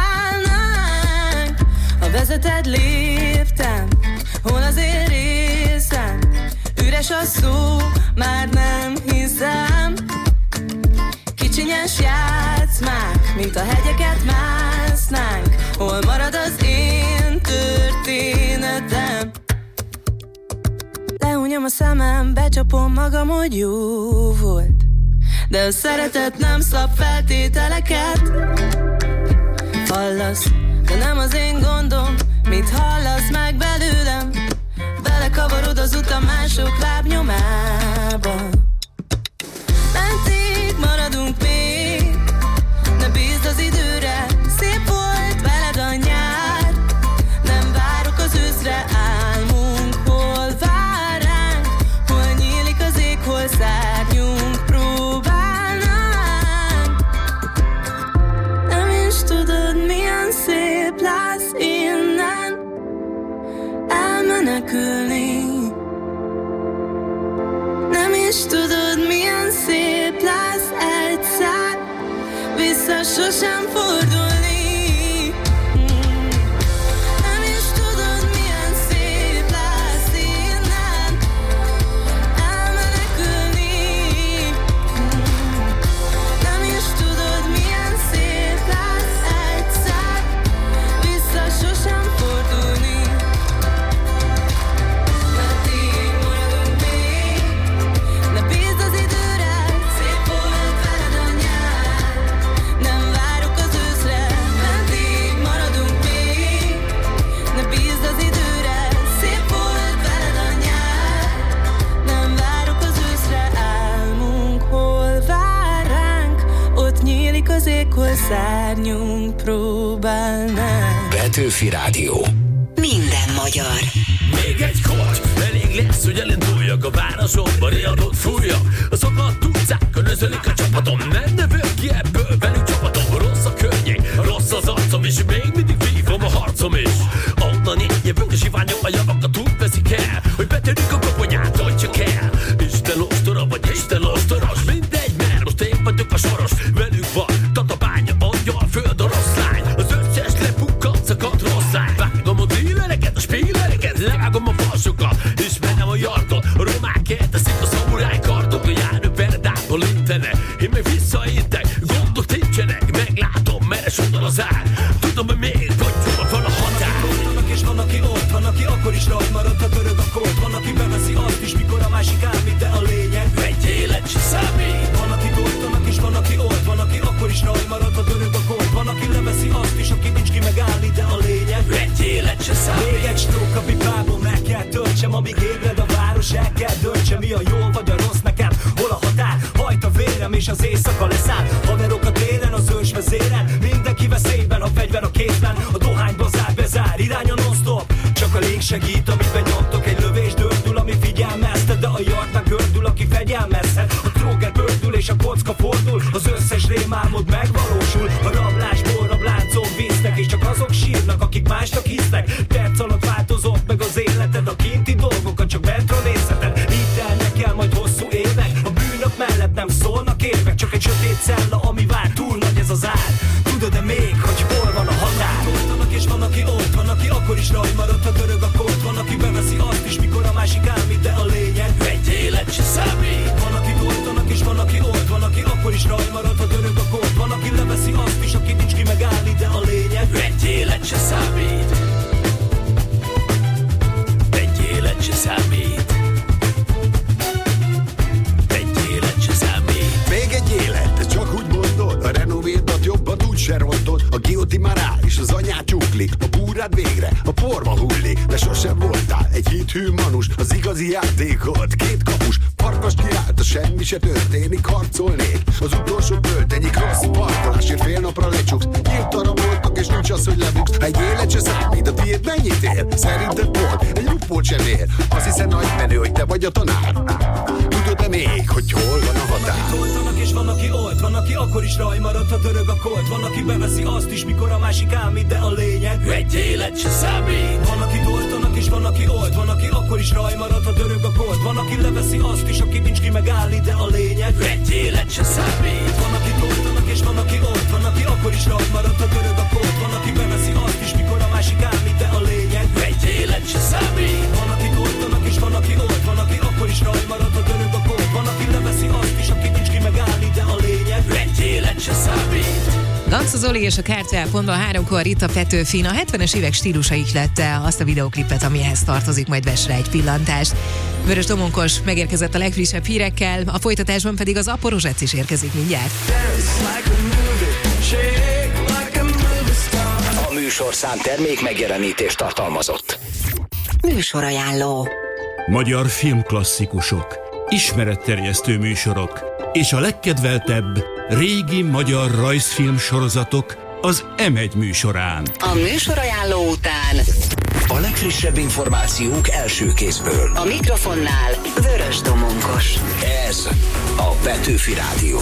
Ha vezeted, léptem, hol az én részem? Üres a szó, már nem hiszem. Kicsinyes játszmák, mint a hegyeket másznánk. Hol marad az én történetem? Lehunyom a szemem, becsapom magam, hogy jó volt. De a szeretet nem szab feltételeket. Hallasz, de nem az én gondom, mit hallasz meg belőlem. Belekavarod az utam mások lábnyomába. Meddig maradunk még? Ne bízd az időre, szép volt veled a nyár. Nem várok az őszre, álmunk hol vár ránk? Hol nyílik az ég, hol szárnyunk próbálnánk? Nem is tudod, milyen szép lesz innen elmenekülni. Nem is tudod, milyen szép lesz egyszer vissza sosem fordulni. Nem is tudod, milyen szép lesz innen elmenekülni. Nem is tudod, milyen szép lesz egyszer vissza sosem fordulni. Meddig maradunk még? Ne bízd az időre, szép volt veled a nyár. Nem várok az őszre, meddig maradunk még? Ne bízd az időre, szép volt veled a nyár. Nem várok az őszre, álmunk hol vár ránk? Ott nyílik az ég, hol szárnyunk próbálnánk. Petőfi Rádió. Minden magyar. Még egy korty, elég lesz, hogy elinduljak a városomba, riadót fújjak. A szakadt utcákon özölik a csapatom, nem növök ki ebből, velük csapatom. Rossz a környék, rossz az arcom, és még mindig vívom a harcom is. Onnan én jövök, a siványom a javakat úgy veszik el, hogy betörjük a koponyát, hogy csak el. Isten ostora vagy Isten ostoros, mindegy, mert most én vagyok a soros. Velük van tatabánya, angyal, föld, oroszlány. Az összes lepukkat, szakadt rossz lány. Vágom a dílereket, a spílereket, levágom a falsokat, és menem a yardot. A romák elteszik a szamuráj kardot, a járőperedából intenek. Én meg visszaintek, gondok nincsenek, meglátom, meres oldal az ár. Tudom, hogy még hogy jól van a határ. Van, aki és van, aki ott, van, aki akkor is rajt maradt, a török a kód. Van, aki beveszi azt is, mikor a másik ámít, de a lényeg egy élet se számít. Van, aki doltanak és van, aki ott, van, aki akkor is rajt maradt, a török a kód. Van, aki leveszi azt is, aki nincs ki megállni, de a lényeg egy élet se számít. Még egy strók a pipából meg kell töltsem, amíg ébred a város, el kell döntsem, mi a jó vagy a rossz nekem. Hol a határ, hajt a vérem és az éjszaka leszáll. Haverok a téren, az ős vezéren, mindenki veszélyben, a fegyver a kézben. A dohányba zár, bezár, irány a non-stop. Csak a lég segít, amiben nyomtok, egy lövés dördül, ami figyelmeztet, de a yard meg gördül, aki fegyelmezhet. A tróger bördül és a kocka fordul, az összes rémálmod megvalósul. A rablásból rabláncon víznek, és csak azok sírnak, akik másnak hisznek. Perc alatt változott meg az életed, a kinti dolgokat csak bentről nézheted. Így telnek el majd hosszú évek, a bűnök mellett nem szólnak érvek. Csak egy sötét cella, ami vár, túl nagy ez az ár. Tudod-e még, hogy hol van a határ? Van, és van, aki ott, van, aki akkor is rajt maradt, a török a kód. Van, aki beveszi azt is, mikor a másik ámít, de a lényeg egy élet se számít. Van, aki doltanak és van, aki ott, van, aki akkor is rajt maradt, a török a kód. Van, aki leveszi azt is, aki nincs ki megállni, de a lényeg egy élet se számít. Egy élet se számít. Egy élet se számít. Még egy élet, te csak úgy mondod. A renovédat jobban úgy se rontod. A Gioti már rá, és az anyát csuklik. A búrád végre, a porba hullik. De sosem voltál egy hithű manus. Az igazi játékod, két kapus, Farkas kiállt, a semmi se történik, harcolnék az utolsó töltenyik, rossz parkolásért fél napra lecsuksz. Nyílt arra voltak, és nincs az, hogy lebuksz. Egy élet se számít, a tiéd mennyit ér? Szerinted volt, egy rupót sem ér. Azt hiszem nagy menő, hogy te vagy a tanár. Tudod-e még, hogy hol van a határ? Van, aki toltanak, és van, aki olt. Van, aki akkor is raj maradt, ha dörög a kolt. Van, aki beveszi azt is, mikor a másik ámít, de a lényeg egy élet se számít. Van, aki toltanak, és van, aki olt. Van, aki akkor is raj maradt, ha dörög a kolt. Van, aki leveszi azt is, aki nincs ki megállni, de a lényeg egy élet se számít. Van, aki toltanak, és van, aki olt. Van, aki akkor is raj maradt, ha dörög a kolt. Van, aki beveszi azt is, mikor a másik ámít, de a lényeg egy élet se számít. Van, aki toltanak, és van, aki olt. Van, aki akkor is raj maradt, ha dörög a kolt. Van, aki leveszi azt is, aki nincs ki megállni, de a lényeg egy élet se számít. Danca Zoli és a Kártyál pontban háromkor itt a Petőfin. A hetvenes évek stílusa ihlette azt a videoklipet, amihez tartozik, majd vess rá egy pillantást. Vörös Domonkos megérkezett a legfrissebb hírekkel, a folytatásban pedig az Aporozsec is érkezik mindjárt. A műsorszám termék megjelenítést tartalmazott. Műsorajánló. Magyar filmklasszikusok, ismeretterjesztő műsorok és a legkedveltebb régi magyar rajzfilm sorozatok az em egy műsorán. A műsorajánló után a legfrissebb információk első kézből. A mikrofonnál Vörös Domonkos. Ez a Petőfi Rádió.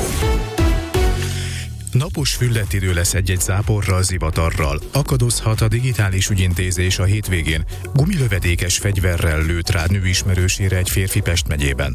Napos füllettidő lesz egy-egy záporral, zivatarral. Akadozhat a digitális ügyintézés a hétvégén. Gumilövedékes fegyverrel lőtt rá nőismerősére egy férfi Pest megyében.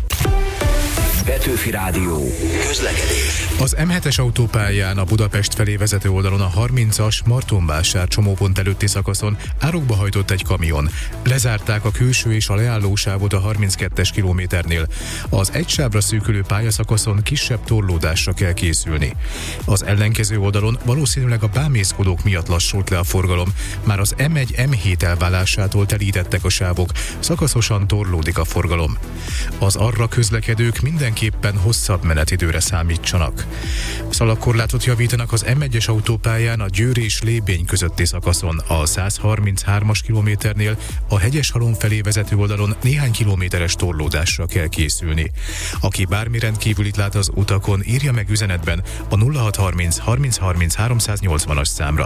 Petőfi Rádió. Közlekedés. Az em hetes autópályán a Budapest felé vezető oldalon a harmincas Martonvásár csomópont előtti szakaszon árokba hajtott egy kamion. Lezárták a külső és a leállósávot a harminckettes kilométernél. Az egy sávra szűkülő pályaszakaszon kisebb torlódásra kell készülni. Az ellenkező oldalon valószínűleg a bámészkodók miatt lassult le a forgalom. Már az em egy em hét elválásától telítettek a sávok, szakaszosan torlódik a forgalom. Az arra közlekedők mindenképpen hosszabb menetidőre számítsanak. Szalagkorlátot javítanak az em egyes autópályán a Győr és Lébény közötti szakaszon, a százharminchárom kilométernél, a Hegyeshalom felé vezető oldalon néhány kilométeres torlódásra kell készülni. Aki bármi rendkívülit lát az utakon, írja meg üzenetben a nulla hatszázharminc harminc harminc háromszáznyolcvanas számra.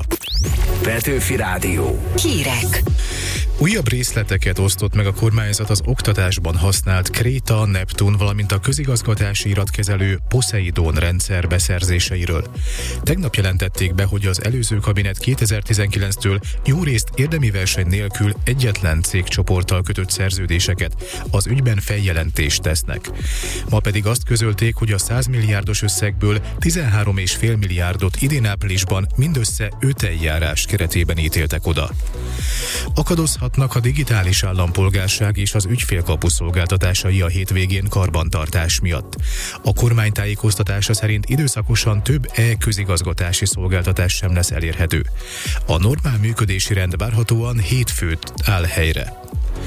Petőfi Rádió. Hírek. Újabb részleteket osztott meg a kormányzat az oktatásban használt Kréta, Neptun, valamint a közigazgatási iratkezelő Poseidon rendszer beszerzéseiről. Tegnap jelentették be, hogy az előző kabinet kétezer-tizenkilenctől jó részt érdemi verseny nélkül egyetlen cégcsoporttal kötött szerződéseket, az ügyben feljelentést tesznek. Ma pedig azt közölték, hogy a száz milliárdos összegből tizenhárom egész öt milliárdot idén áprilisban mindössze öt eljárás keretében ítéltek oda. Akadozhatnak a digitális állampolgárság és az ügyfélkapu szolgáltatásai a hétvégén karbantartás miatt. A kormány tájékoztatása szerint időszakosan több e-közigazgatási szolgáltatás sem lesz elérhető. A normál működési rend várhatóan hétfőt áll helyre.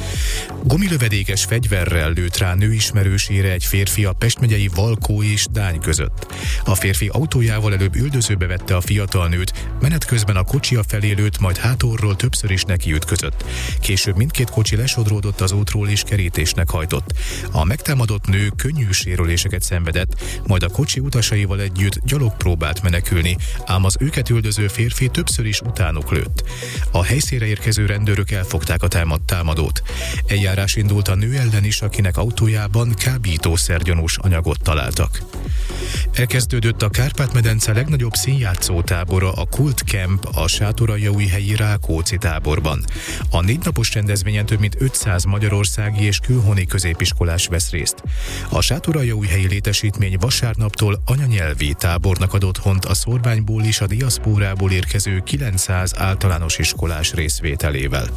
Gumilövedékes fegyverrel lőtt rá nőismerősére egy férfi a Pest megyei Valkó és Dány között. A férfi autójával előbb üldözőbe vette a fiatal nőt, menet közben a kocsia felé lőtt, majd hátulról többször is nekiütközött. Később mindkét kocsi lesodródott az útról és kerítésnek hajtott. A megtámadott nő könnyű sérüléseket szenvedett, majd a kocsi utasaival együtt gyalog próbált menekülni, ám az őket üldöző férfi többször is utánuk lőtt. A helyszínre érkező rendőrök elfogták a támadót. Eljárás indult a nő ellen is, akinek autójában kábítószergyanús anyagot találtak. Elkezdődött a Kárpát-medence legnagyobb színjátszótábora, a Kult Camp a sátoraljaújhelyi Rákóczi táborban. A négy napos rendezvényen több mint ötszáz magyarországi és külhoni középiskolás vesz részt. A sátoraljaújhelyi létesítmény vasárnaptól anyanyelvi tábornak ad otthont a szórványból és a diaszpórából érkező kilencszáz általános iskolás részvételével.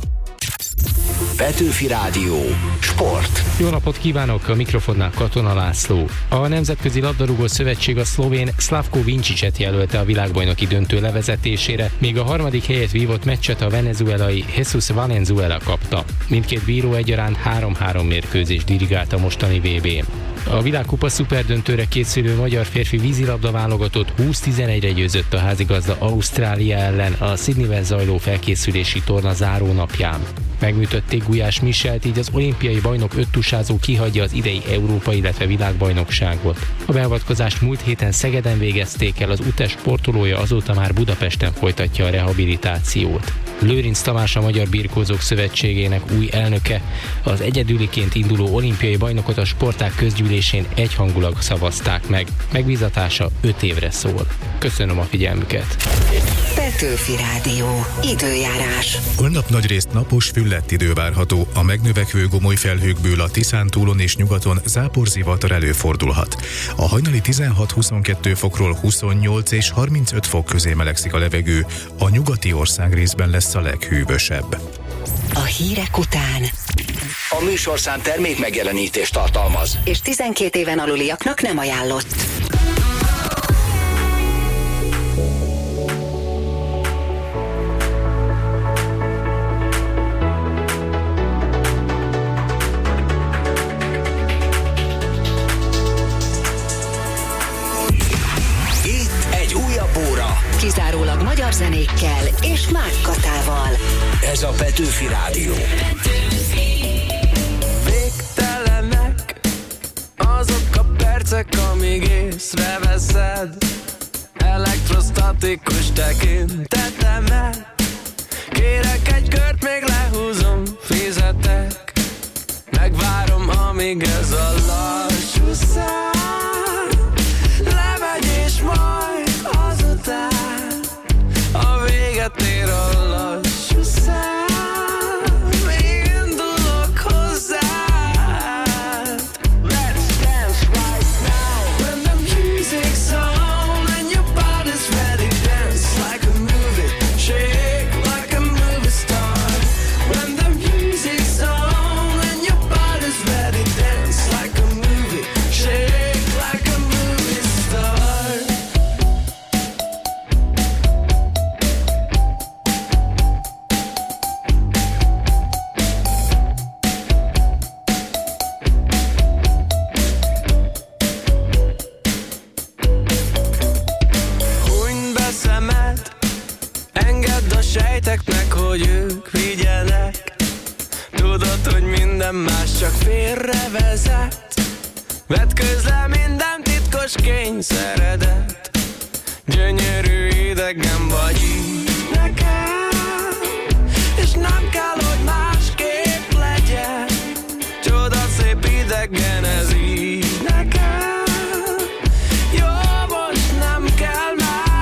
Petőfi Rádió. Sport. Jó napot kívánok, a mikrofonnál Katona László. A Nemzetközi Labdarúgó Szövetség a szlovén Slavko Vinčićet jelölte a világbajnoki döntő levezetésére, míg a harmadik helyet vívott meccset a venezuelai Jesus Valenzuela kapta. Mindkét bíró egyaránt három-három mérkőzést dirigált a mostani vé bén. A világkupa szuperdöntőre készülő magyar férfi vízilabda válogatott húsz tizenegyre győzött a házigazda Ausztrália ellen a Sydneyben zajló felkészülési torna záró napján. Megműtötték Gulyás Michelt, így az olimpiai bajnok öttusázó kihagyja az idei Európa, illetve világbajnokságot. A beavatkozást múlt héten Szegeden végezték el, az UTES sportolója azóta már Budapesten folytatja a rehabilitációt. Lőrinc Tamás, a Magyar Birkózók Szövetségének új elnöke, az egyedüliként induló olimpiai bajnokot a sportág közgyűlésén egyhangulag szavazták meg. Megbízatása öt évre szól. Köszönöm a figyelmüket. Petőfi Rádió. Időjárás. Holnap nagyrészt napos, füllett idő várható. A megnövekvő gomoly felhőkből a Tiszántúlon és nyugaton záporzivatar előfordulhat. A hajnali tizenhat-huszonkettő fokról huszonnyolc és harmincöt fok közé melegszik a levegő. A nyugati ország részben lesz a leghűvösebb. A hírek után A műsorszám termék megjelenítést tartalmaz, és tizenkét éven aluliaknak nem ajánlott. Kizárólag magyar zenékkel és Márk Katával. Ez a Petőfi Rádió. Végtelenek azok a percek, amíg észreveszed elektrostatikus tekintetemet. Kérek egy kört, még lehúzom, fizetek. Megvárom, amíg ez a lassú szám lemegy, és majd azután a véget ér a lassú szám. Még indulok hozzád. Let's dance right now. When the music's on and your body's ready, dance like a movie, shake like a movie star. When the music's on and your body's ready, dance like a movie, shake like a movie star. Hunyd be szemed, engedd a sejteknek, hogy ők vigyenek. Tudod, hogy minden más csak félre vezet. Vedd közle minden titkos kényszeredet. Gyönyörű idegen vagy így nekem, és nem kell, hogy másképp legyen. Csodaszép idegen ez így nekem. Jó, most nem kell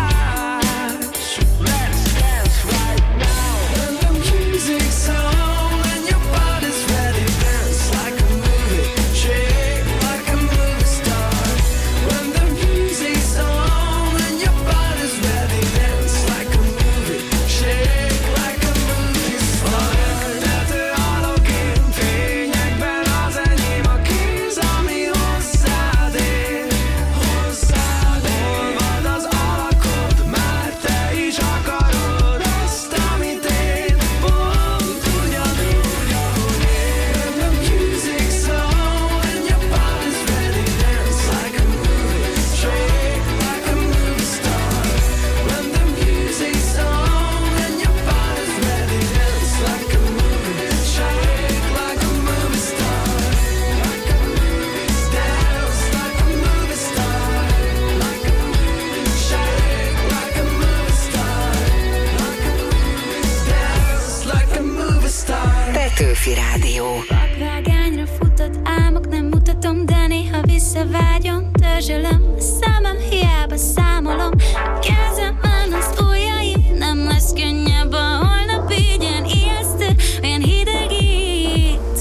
más. Let's dance right now. When the music's on and your body's ready, dance like a movie, shake like a movie star. When the music's on and your body's ready, dance like a movie, shake like a movie star. Tető alóként fényekben az enyém a kéz, ami hozzád ér, hozzád ér. Olvad az alakod, már te is akarod azt, amit én, pont ugyanúgy, ahogy én. When the music's on and your body's ready, dance like a movie, shake like a movie star. When the music's on and your body's ready, dance like a movie, shake like a movie star. Like a movie, dance like a movie star. Like a movie, shake like a movie star. Like a movie, dance like a movie star. Petőfi Rádió. Vakvágányra futott álmok, nem mutatom, de néha visszavágyom. Törzsölöm a szemem, hiába számolom. A kezemben az ujjaim, nem lesz könnyebb a holnap, így ilyen ijesztő, olyan hideg itt.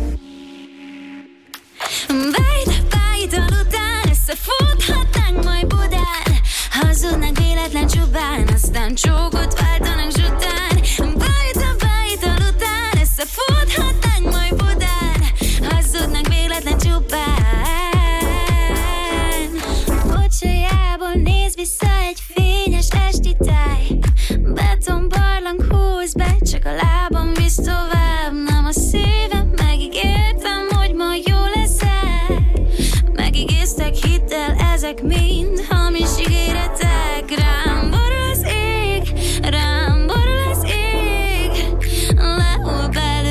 Bejt, bejtal után, összefuthatnánk majd Budán. Hazudnánk véletlen csupán, aztán csókot váltanak zsután. Bejt, bejtal után, összefuthatnánk majd Budán. Hazudnánk véletlen csupán. Bocsájából néz vissza egy fényes esti táj. Betonbarlang húz be, csak a lábam visz tovább. Nem a szívem, megígértem, hogy majd jó leszel. Megígéztek, hidd el, ezek mind hamis ígéretek. Rám borul az ég, rám borul az ég. Lehull belőle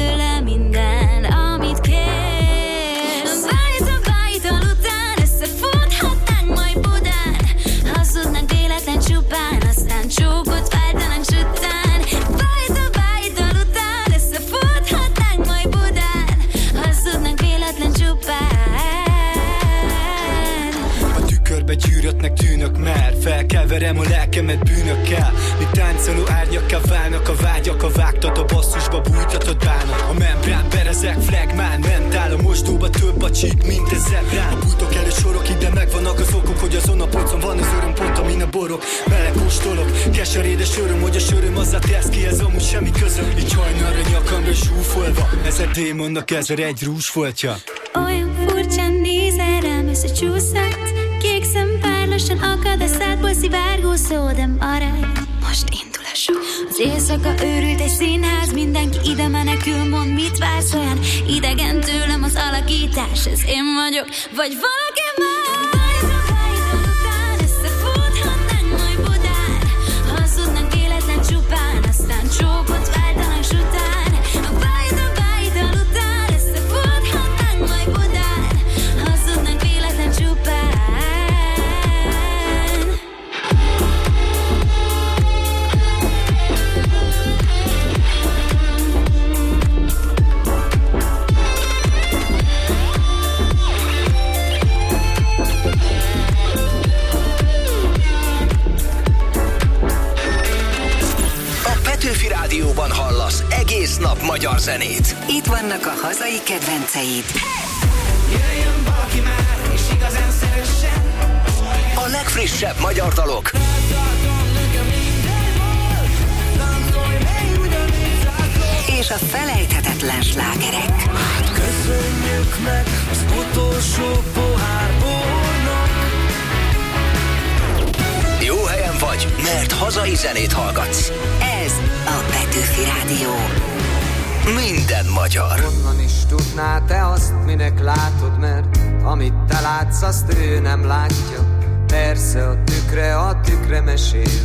gyűröttnek tűnök már. Felkelverem a lelkemet bűnökkel, míg táncoló árnyakká válnak a vágyak. A vágtat a basszusba, bújtatott bánat. A membrán berezek, flagmán, mentál a mosdóba, több a csík, mint ezer rám. A bújtok elő sorok, ide megvannak az okok, hogy azon a polcon van az öröm pont, amin a borok. Meleg kóstolok, keserédes öröm, hogy a söröm azzá tesz ki, ez amúgy semmi közöm. Így hajnalra nyakamra zsúfolva, ezer démonnak ezer egy rúsfoltja. Olyan furcsán nézel rám, összecsúszott. Kék szempár lassan akad a szádból szivárgó szó, de maradj. Most indul a show. Az éjszaka őrült egy színház, mindenki ide menekül, mond mit vársz, olyan idegen tőlem az alakítás. Ez én vagyok, vagy valaki más. Aztán csókot váltanak sután. A bájda bájdal után összefordhatnánk majd Budán. Hazudnánk véletlen csupán. Petőfi Rádióban hallasz egész nap magyar zenét. Itt vannak a hazai kedvenceid. Jöjjön valaki már, és igazán szeressen. A legfrissebb magyar dalok. És a felejthetetlen slágerek. Hát köszönjük meg az utolsó pohár bornak. Jó helyen vagy, mert hazai zenét hallgatsz. Ez a Petőfi Rádió. Minden magyar. Honnan is tudná te azt, minek látod, mert amit te látsz, azt ő nem látja. Persze a tükre, a tükre mesél.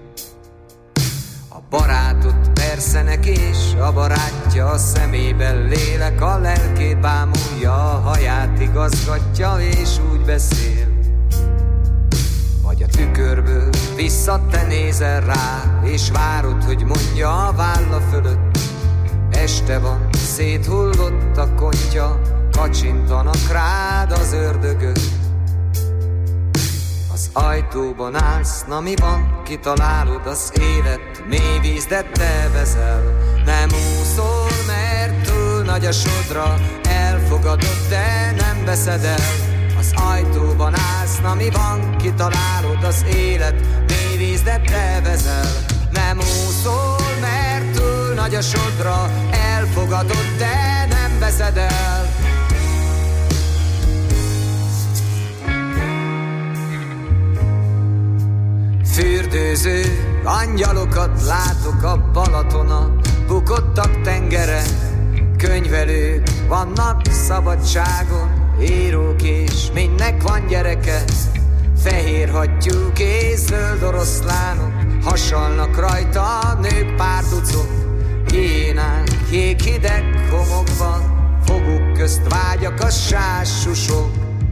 A barátod persze neki is, a barátja a szemében lélek, a lelkét bámulja, a haját igazgatja, és úgy beszél. Vagy a tükörből vissza te nézel rá, és várod, hogy mondja a válla fölött. Este van, széthullott a kontya, kacsintanak rád az ördögök. Az ajtóban állsz, na mi van, kitalálod az élet, mély víz, de te vezel. Nem úszol, mert túl nagy a sodra, elfogadod, de nem veszed el. Az ajtóban állsz, na mi van, kitalálod az élet, mély víz, de te vezel. Nem úszol, mert túl nagy a sodra, elfogadod, de nem veszed el. Fürdőző angyalokat látok a Balatona, bukottak tengere. Könyvelők vannak szabadságon, írók és mindnek van gyereke. Fehér hattyúk és zöld oroszlánok, hasalnak rajta a nők pár ducok. Hiénák jéghideg homokban, foguk közt vágyak a sás susok.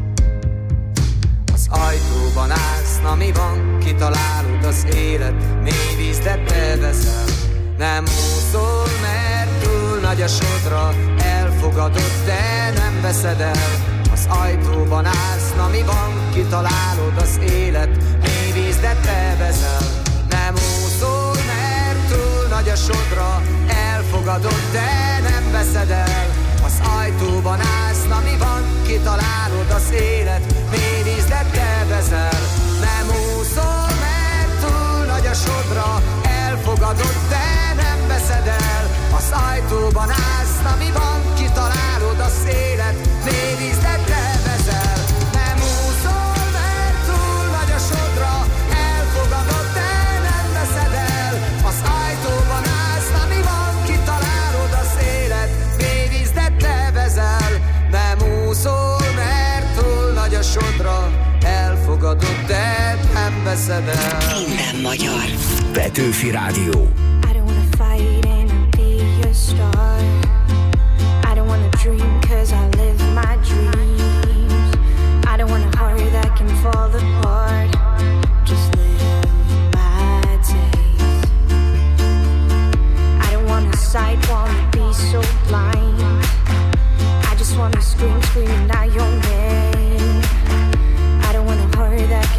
Az ajtóban állsz, na mi van, kitalálod az élet, mély víz, de te veszel. Nem úszol, mert túl nagy a sodra, elfogadod, de nem veszed el. Az ajtóban állsz, na mi van, kitalálod az élet, mély víz, de te veszel. Nem úszol, mert túl nagy a sodra, elfogadod, de nem veszed el. Az ajtóban állsz, na mi van, kitalálod az élet, mély víz, de te veszel. Nem úszol, mert túl nagy a sodra, elfogadod, de nem veszed el. Az ajtóban állsz, na mi van, kitalálod az élet, mély víz, de te veszel. Nem úszol, mert túl nagy a sodra, elfogadod, de nem veszed el. Az ajtóban állsz, na mi van, kitalálod az élet, mély víz, de te veszel. Nem úszol, mert túl nagy a sodra, elfogadod, de nem veszed el. Minden magyar. Petőfi Rádió. I don't wanna fight and be your star. I don't wanna dream cause I live my dreams. I don't want a heart that can fall apart. Just live my days. I don't wanna sight, wanna be so blind. I just wanna scream, screaming out your name. I don't want a heart that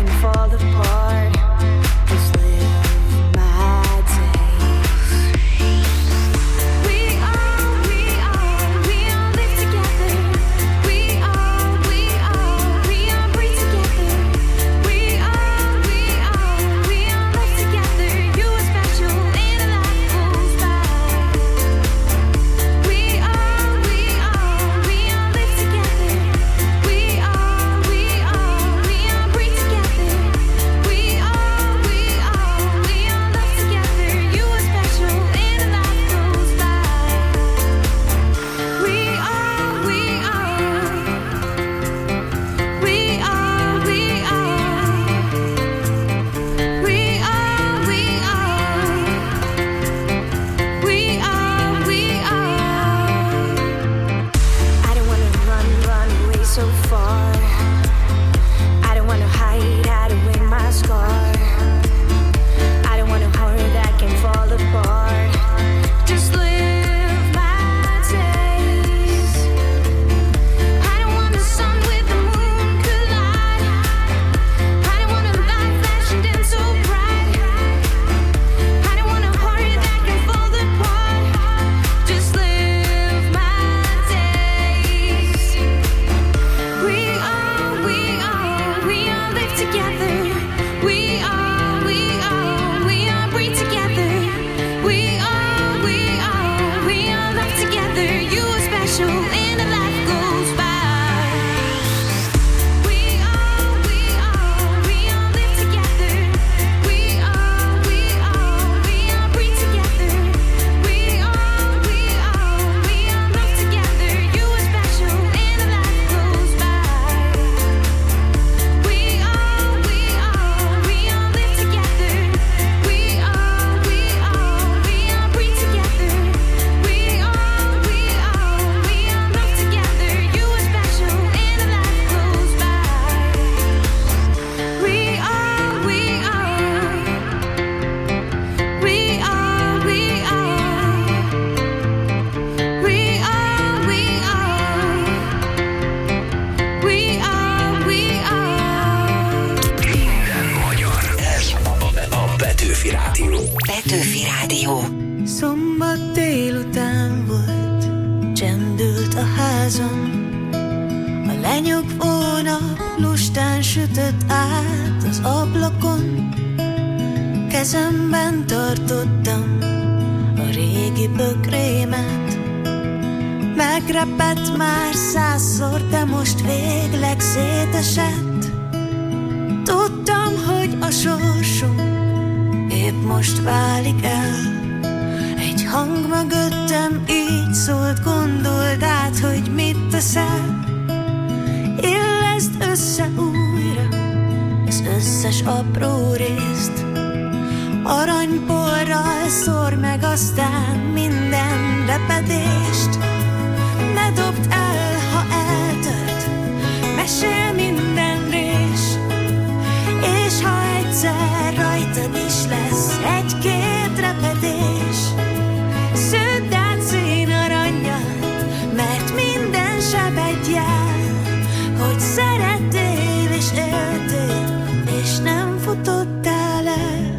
házon. A lenyugvó nap lustán sütött át az ablakon. Kezemben tartottam a régi bögrémet. Megrepett már százszor, de most végleg szétesett. Tudtam, hogy a sorsunk épp most válik el. Egy hang mögöttem így szólt, gondold át, hogy mit teszel. Illeszd össze újra az összes apró részt. Aranyporral szór meg aztán minden repedést. Ne dobd el, ha eltört, mesél minden rés. És ha egyszer rajtad is lesz egy-két repedés, sződd át színarannnyal, mert minden sebed jel, hogy szerettél és éltél, és nem futottál el.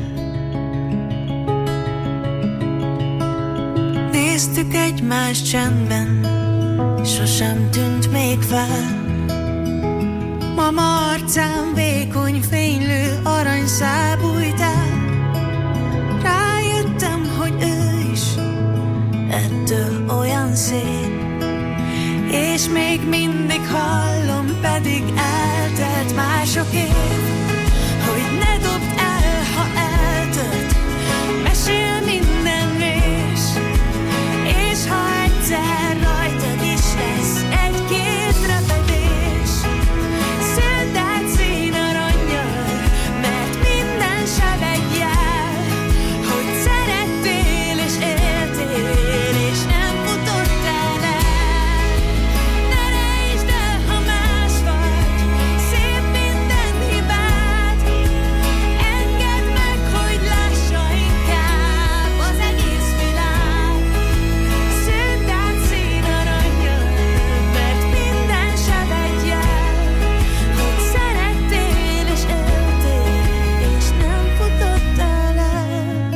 Néztük egymást csendben, sosem tűnt még fel. Mama arcán vékony, fénylő aranyszál bújt el. Rájöttem, hogy ő is ettől olyan szép, és még mindig hallom, pedig eltelt már sok év, hogy ne dobd el, ha eltört, mesél minden rés. És ha egyszer rajtad is lesz egy-két repedés, sződd át színarannnyal, mert minden sebed jel, hogy szerettél és éltél, és nem futottál el. Ne rejtsd el, ha más vagy, szép minden hibád. Engedd meg, hogy lássa inkább az egész világ. Sződd át színarannnyal, mert minden sebed jel, hogy szerettél és éltél, és nem futottál el.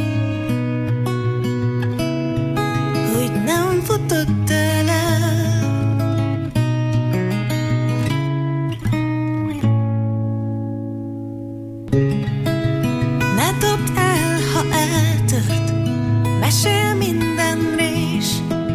Hogy nem futottál el. Ne dobd el, ha eltört, mesél minden rés.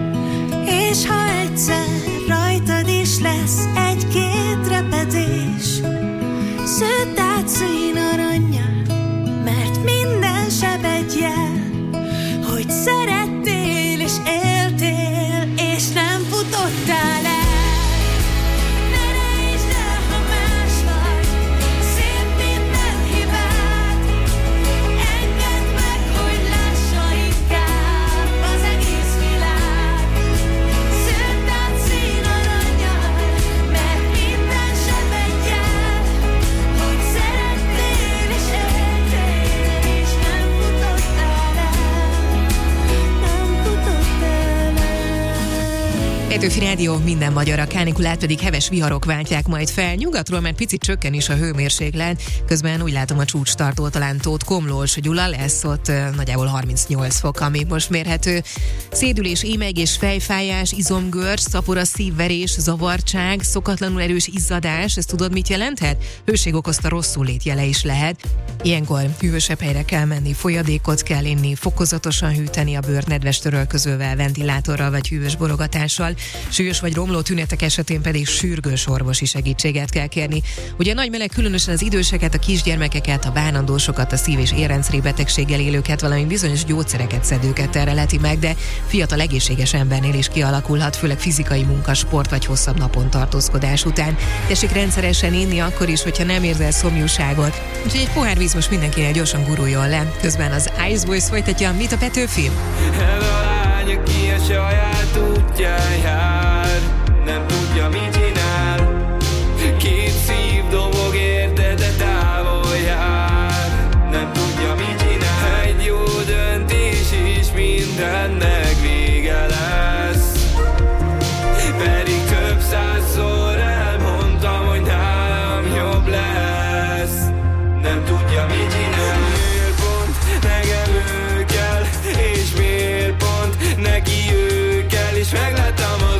És ha egyszer rajtad is lesz egy-két repedés, sződd át színarannnyal, mert minden sebed jel, hogy szerettél és éltél, és nem futottál el. Ne rejtsd el, ha más vagy, szép minden hibád. Engedd meg, hogy lássa inkább az egész világ. Sződd át színarannnyal, mert minden sebed jel, hogy szerettél és éltél, és nem futottál el. Nem futottál el. Petőfi Rádió, minden magyar, a kánikulát pedig heves viharok váltják majd fel. Nyugatról már picit csökken is a hőmérséklet, közben úgy látom a csúcs tartó talán Tóth Komlós Gyula lesz ott ö, nagyjából harmincnyolc fok, ami most mérhető. Szédülés, émegés, fejfájás, izomgörcs, szapora, szívverés, zavartság, szokatlanul erős izzadás, ezt tudod mit jelenthet? Hőség okozta rosszul jele is lehet. Ilyenkor hűvösebb helyre kell menni, folyadékot kell inni, fokozatosan hűteni a bőrt nedves törölközővel, ventilátorral vagy hűvös borogatással. Súlyos vagy romló tünetek esetén pedig sürgős orvosi segítséget kell kérni. Ugye a nagy meleg különösen az időseket, a kisgyermekeket, a bánandósokat, a szív- és érrendszeri betegséggel élőket, valamint bizonyos gyógyszereket szedőket terelheti meg, de fiatal egészséges embernél is kialakulhat, főleg fizikai munka, sport vagy hosszabb napon tartózkodás után. Tessék rendszeresen inni akkor is, hogyha nem érzel szomjúságot. Úgyhogy egy pohár víz most mindenkinek gyorsan guruljon le. Közben az Ice Boys folytatja, mit a Petőfi? Ez a lány, aki a saját útján jár, nem tudja, mit csinál. Két szív dobog érte, de távol jár, nem tudja, mit csinál. Egy jó döntés is mindennek vége lesz, pedig több százszor elmondtam, hogy nálam jobb lesz. Nem tudja, mit csinál. Miért pont nekem ő kell, és miért pont neki ő kell, és megláttam az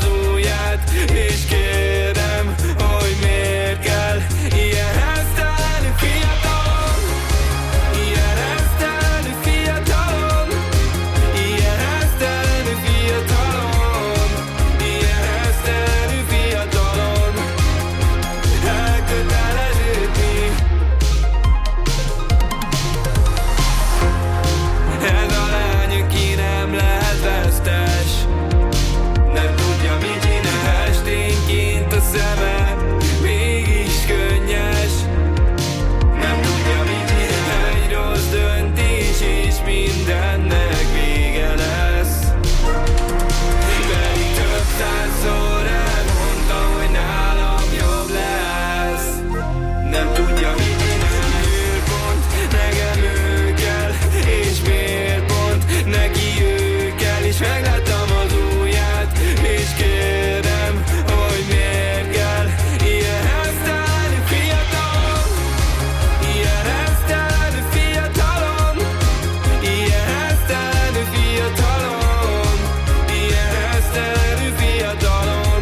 szeme mégis könnyes. Nem tudja mit csinál, egy rossz döntés és mindennek vége lesz. Pedig több százszor elmondta, hogy nálam jobb lesz. Nem tudja mit csinál, miért pont nekem ő kell, és miért pont neki ő kell. És megláttam az ujját, és kérdem, hogy miért kell ilyen heztelenül fiatalom, ilyen heztelenül fiatalom, ilyen heztelenül fiatalom, ilyen heztelenül fiatalom.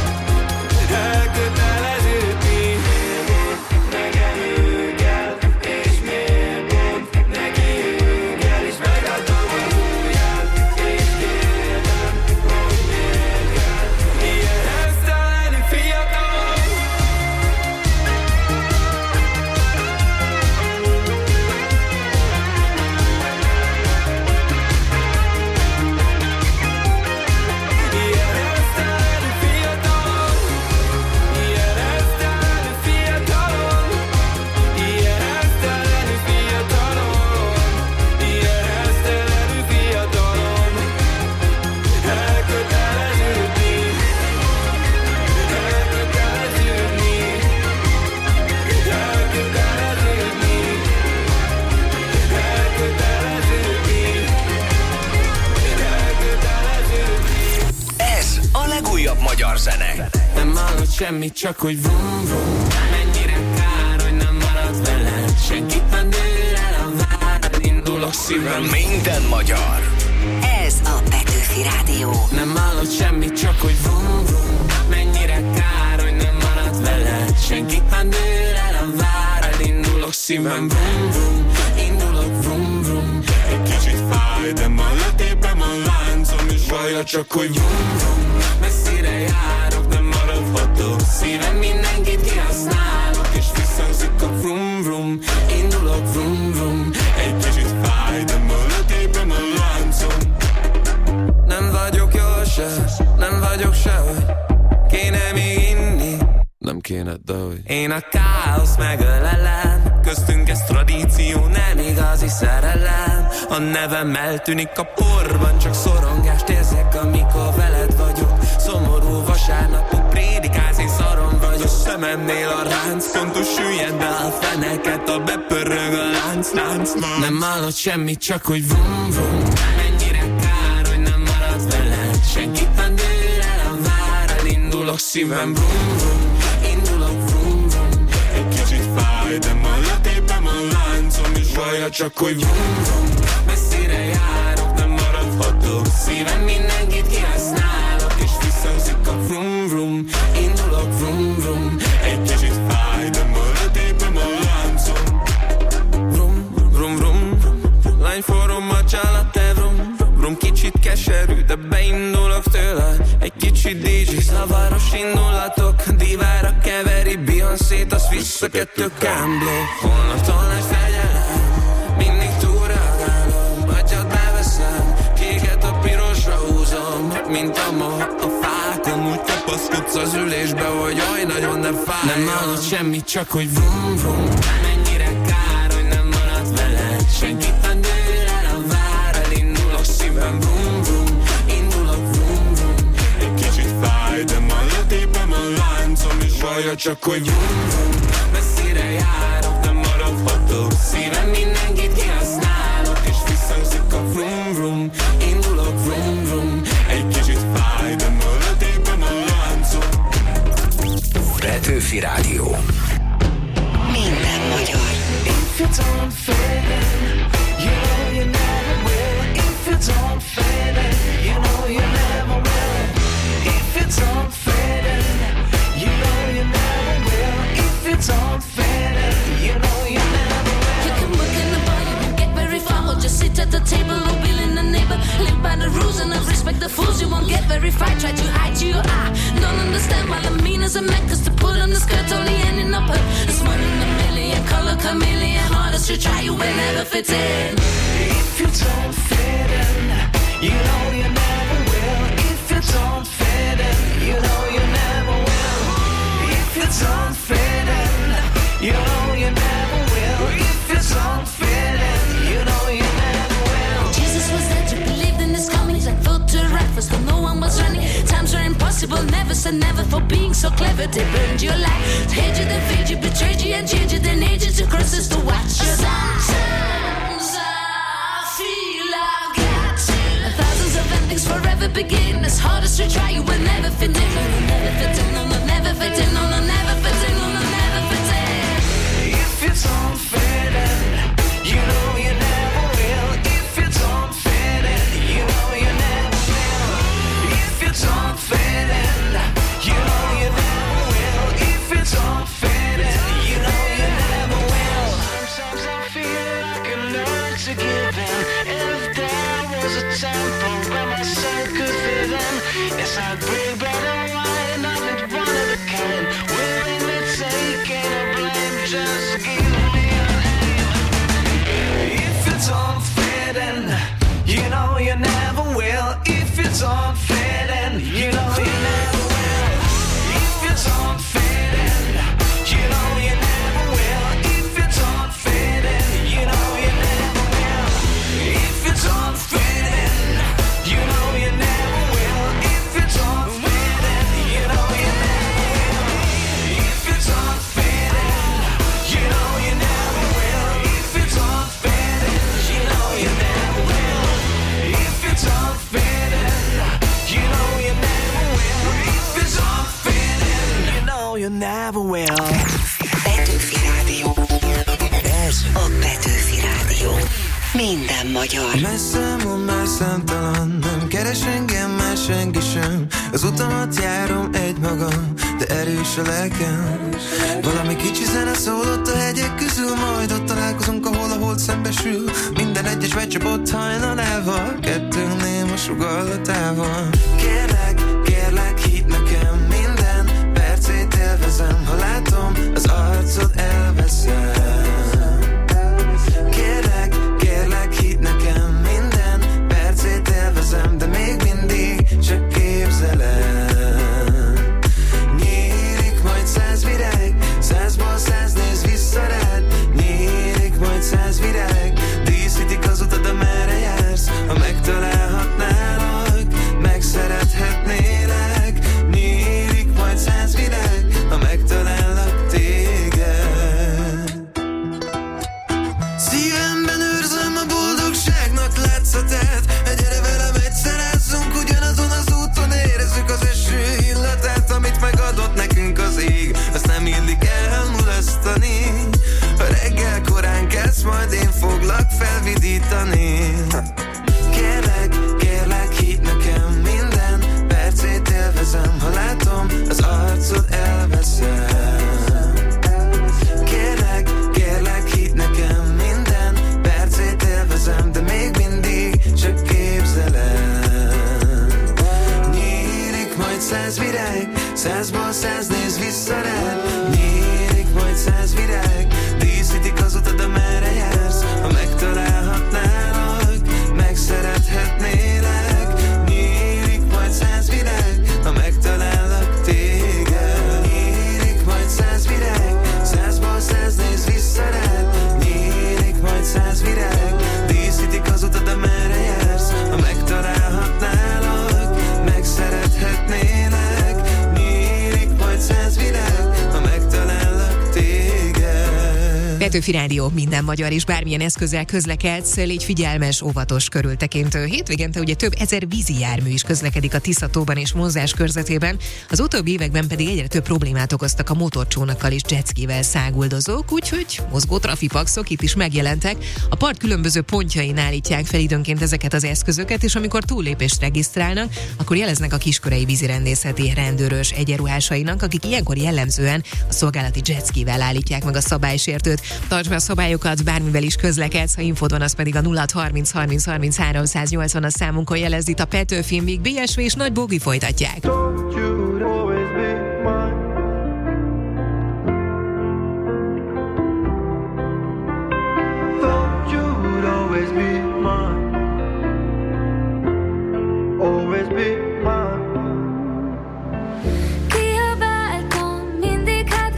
Elköteleződni, nekem ő kell, és miért pont neki ő kell. És megláttam az ujját, és kérdem, hogy miért kell ilyen heztelenül fiatalom. Ilyen heztelenül fiatalom, ilyen heztelenül fiatalom, ilyen heztelenül fiatalom, ilyen heztelenül fiatalom. Elköteleződni, elköteleződni, elköteleződni, elköteleződni, elköteleződni. Ez a legújabb magyar zene. Nem hallod semmit, csak hogy vrum vrum. Mennyire kár, hogy nem marad veled. Senkit nem dől el a várad. Indulok szívem. Minden magyar. Ez a Petőfi Rádió. Nem hallod semmit, csak hogy vrum vrum. Mennyire kár, hogy nem marad veled. Senkit nem dől el a várad. Indulok szívem. Vrum vrum. Indulok vrum vrum. Egy kicsit fáj, de ma letépem a láncom. És vaja csak hogy vrum vrum. Messzire járok, de maradhatok. Szívem mindenkit kihasználok. És visszhangzik a vrum vrum. Indulok vrum vrum. Egy kicsit fáj, de ma letépem a láncom. Nem vagyok jól se, nem vagyok sehogy. Kéne még inni, nem kéne, de hogy. Én a káosz megölelem. Köztünk ez tradíció, nem igazi szerelem. A nevem eltűnik a porban, csak szorongást érzek, amikor veled vagyok. Szomorú vasárnapok, prédikálsz, én szarom vagyok. A szememnél a ránc, fontos süllyed be a feneket. A bepörög a lánc, lánc, lánc. Nem hallod semmit, csak hogy vrum vrum. Mennyire kár, hogy nem marad veled. Senkit nem dől el a várad. Indulok szívem, vrum vrum. Indulok vrum vrum. Egy kicsit fáj, de ma letépem a láncom. És vaja csak hogy vrum vrum. Messzire járok, nem maradhatok. Szívem mindenkit kihasználok. És visszhangzik a vrum vrum. Indulok vrum vrum. Egy kicsit fáj, de ma letépem a láncom. Vrum vrum vrum. Lány forrom a csalate vrum. Vrum kicsit keserű, de beindulok tőle. Egy kicsit dé dzsé, zavaros indulatok. Divára keveri Beyoncé-t, azt vissza kettő kámblok. Holnaptól nagy fegyelem, mindig túlreagálom. Atyad beveszem, kéket a pirosra húzom. Mint a ma a fákon, úgy kapaszkodsz az ülésbe, hogy oly nagyon nem fáj. Nem hallod semmit, csak hogy vrum vrum. Mennyire kár, hogy nem marad veled. Senkit nem dől el a várad. Indulok szívem, vrum vrum. Indulok vrum vrum. Egy kicsit fáj, de ma letépem a láncom. És vaja csak hogy vrum vrum. Messzire járok, nem maradhatok. Szívem mindenkit kihasználok. És visszhangzik a vrum vrum. Indulok vrum vrum. Egy kicsit fáj, de ma letépem a láncom. Petőfi Rádió. Minden magyar. If you don't fit in, you know you never will. If you don't fit in, you know you never will. If you don't fit in, you know you never will. If you don't fit in, you know you never will. You can work in the bar, you won't get very far. Or just sit at the table or will in the neighbor. Live by the rules and not respect the fools. You won't get very far. Try to hide your eye. Don't understand why I'm mean as a man. Cause to put on the skirt only ending up hurt. It's one in a million, color chameleon. Hardest to try, you will never fit in. If you don't fit in, you know you never will. If you don't fit in, you know you never will. it's unfitting, you know you never will. If it's unfitting, you know you never will. Jesus was there to believe in this coming. He's like thought to right first, but no one was running. Times are impossible, never said never for being so clever. They burned your life, hate you, then failed you, betrayed you, and changed you, then ages to crosses to watch you. Sometimes I feel I've got to. Thousands of endings forever begin. As hard as we try, you will never fit in. No, no, never fit in. No, no, never fit in. No, no, never fit in. No, no, never fit in. If it's unfitting, you know you never will. If it's unfitting, you know you never will. If it's unfitting, you know you never will. If it's unfitting, you know you never will. Sometimes I feel like I learned to give in. If there was a temple where my soul could fit in, yes, I'd bring better wine. I'd be one of a kind, willingly taking a blame. Just give me a hand. If it's unfitting, you know you never will. If it's unfitting, you know you never will. If it's unfitting, you know you never will. If it's unfitting, you know you never will. If it's unfitting, you know you never will. If it's unfitting, you know you never will. If it's unfitting, you know you never will. If it's unfitting, you know you never will. If it's unfitting, you know you never will. If it's unfitting, you know you never will. Petőfi Rádió. Ez a Petőfi Rádió. Minden magyar. Messze van már számtalan, nem keres engem már senki sem. Az utamat járom egymagam, de erős a lelkem. Valami kicsi zene szólott a hegyek közül, majd ott találkozunk, ahol a hold szembesül. Minden egyes becsapott hajnalával, kettőnk néma sugallatával. Kérlek, kérlek, hidd nekem, minden percét élvezem. Ha látom, az arcod elveszem. Kérlek, kérlek, hidd nekem, minden percét élvezem, de még mindig csak képzelem. Nyílik majd száz virág, százból száz néz vissza rád. Nyílik majd száz virág, díszítik az utad, amerre jársz. Ha megtalálhatnálak, megszerethetnélek. Nyílik majd száz virág, ha megtalállak téged. Szívemben őrzöm a boldogságnak látszatát. Gyere velem, egyszerázzunk ugyanazon az úton, érezzük az eső illatát, amit megadott nekünk az ég. Azt nem illik elmulasztani. Ha reggel korán kezd, majd én foglak felvidítani. Kérlek, kérlek, hidd nekem, minden percét élvezem. Ha látom, az arcod elveszem. Kérlek, kérlek, hidd nekem, minden percét élvezem, de még mindig csak képzelem. Nyílik majd száz virág, százból száz néz vissza rád. Nyílik majd száz virág, díszítik az utad, amerre jársz. Ha megtalálhatnálak, megszerethetnélek. Nyílik majd száz virág, ha megtalállak téged. Nyílik majd száz virág, százból száz néz vissza rád. Nyílik majd száz virág, díszítik az utad, amerre jársz. Ha megtalálhatnálak, megszerethetnélek. Nyílik majd száz virág, ha megtalállak téged. Petőfi Rádió, minden magyar és bármilyen eszközzel közlekedsz, légy figyelmes, óvatos, körültekintő. Hétvégente ugye több ezer vízi jármű is közlekedik a Tisza-tóban és Monzás körzetében, az utóbbi években pedig egyre több problémát okoztak a motorcsónakkal és jetskivel száguldozók, úgyhogy mozgó trafipaxok itt is megjelentek. A part különböző pontjain állítják fel időnként ezeket az eszközöket, és amikor túllépést regisztrálnak, akkor jeleznek a kiskörei vízirendészeti rendőrös egyenruhásainak, akik ilyenkor jellemzően a szolgálati jetskivel állítják meg a szabálysértőt. Tartsd be a szabályokat, bármivel is közlekedsz, ha infód van, az pedig a nulla harminc harminc harminchárom száznyolcvan a számunkon jelezd. Itt a Petőfi, míg bé es vé és Nagy Bógi folytatják. Always be mine. Kiabáltam, mindig hát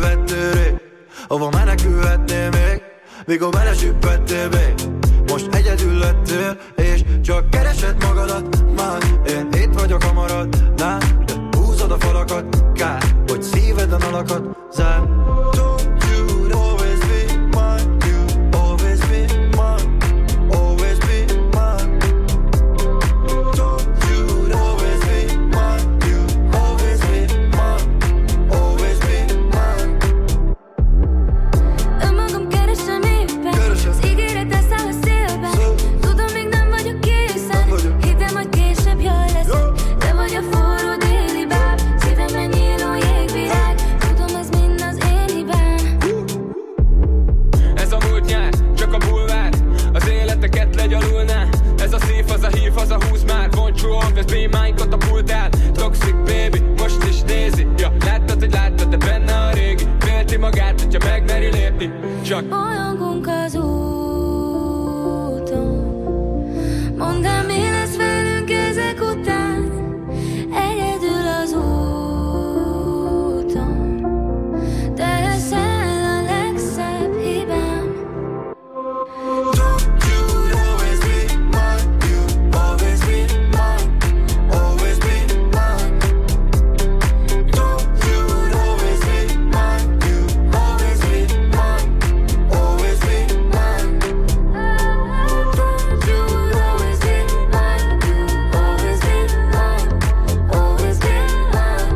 vettél rég, hova menekülhetnél még, mikor belesüppettél még. Most egyedül lettél, és csak keresed magadat már. Én itt vagyok a maradnál, de húzod a falakat. Kár, hogy szíveden alakat zár. Don't you always be mine, you always be mine, always be mine. Don't you always be mine, you always be mine, always be mine. Önmagam keresem éppen, az ígéret elszáll a szélben. Tudom, még nem vagyok készen, hittem, hogy később jól leszek. Te vagy a forró déli báb, szívemben nyíló jégvirág. Tudom, ez mind az én hibám. Ez a múlt nyár, csak a bulvár, az életeket legyalulná. Ez a szív, az a hív, az a húz már. Won't you always be mine, katapultál. Toxic baby, most is nézi. Ja, láttad, hogy láttad, de benne a régi. Félti magát, hogyha megmeri lépni. Csak Bolyongunk az úton. Mondd el, mi lesz velünk ezek után. Egyedül az úton. Te leszel a legszebb hibám. Don't you always be mine, you always be mine, always be mine. Don't you always be mine, you always be mine, always be mine. Don't you always be mine, you always be mine, always be mine.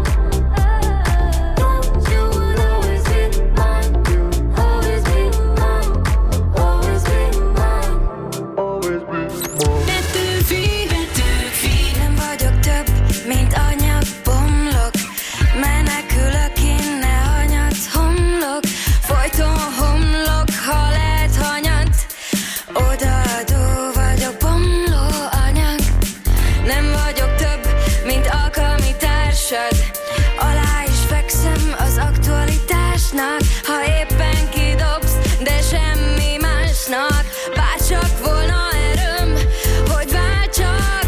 Don't you always be mine, you always be mine, always be mine, always be mine. Petőfi, Petőfi. Nem vagyok több, mint anyag, bomlok. Menekülök innen, hanyat, homlok. Folyton homlok, ha lehet hanyat. Odaadó vagyok, bomló anyag. Nem vagyok több, mint alkalmi társad. Alá is fekszem az aktualitásnak. Ha éppen kidobsz, de semmi másnak. Bárcsak volna erőm, hogy váltsak.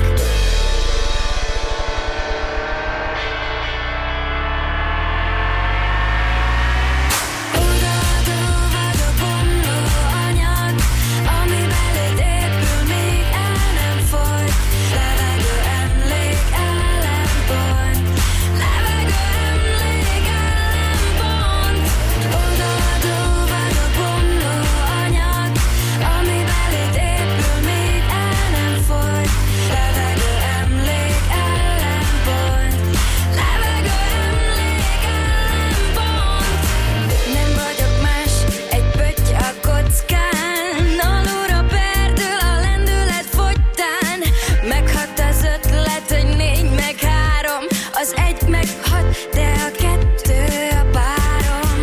Odaadó vagyok, bomló anyag. Ami beléd épül, még el nem fogy. Levegő emlék, ellenpont. Levegő emlék, ellenpont. Odaadó vagyok, bomló anyag. Ami beléd épül, még el nem fogy. Levegő emlék, ellenpont. Levegő emlék, ellenpont. Nem vagyok más, egy pötty a kockán. Alulra perdül a lendület fogytán. Meghat az ötlet, hogy négy meg három. Az egy meg hat, de a kettő a párom.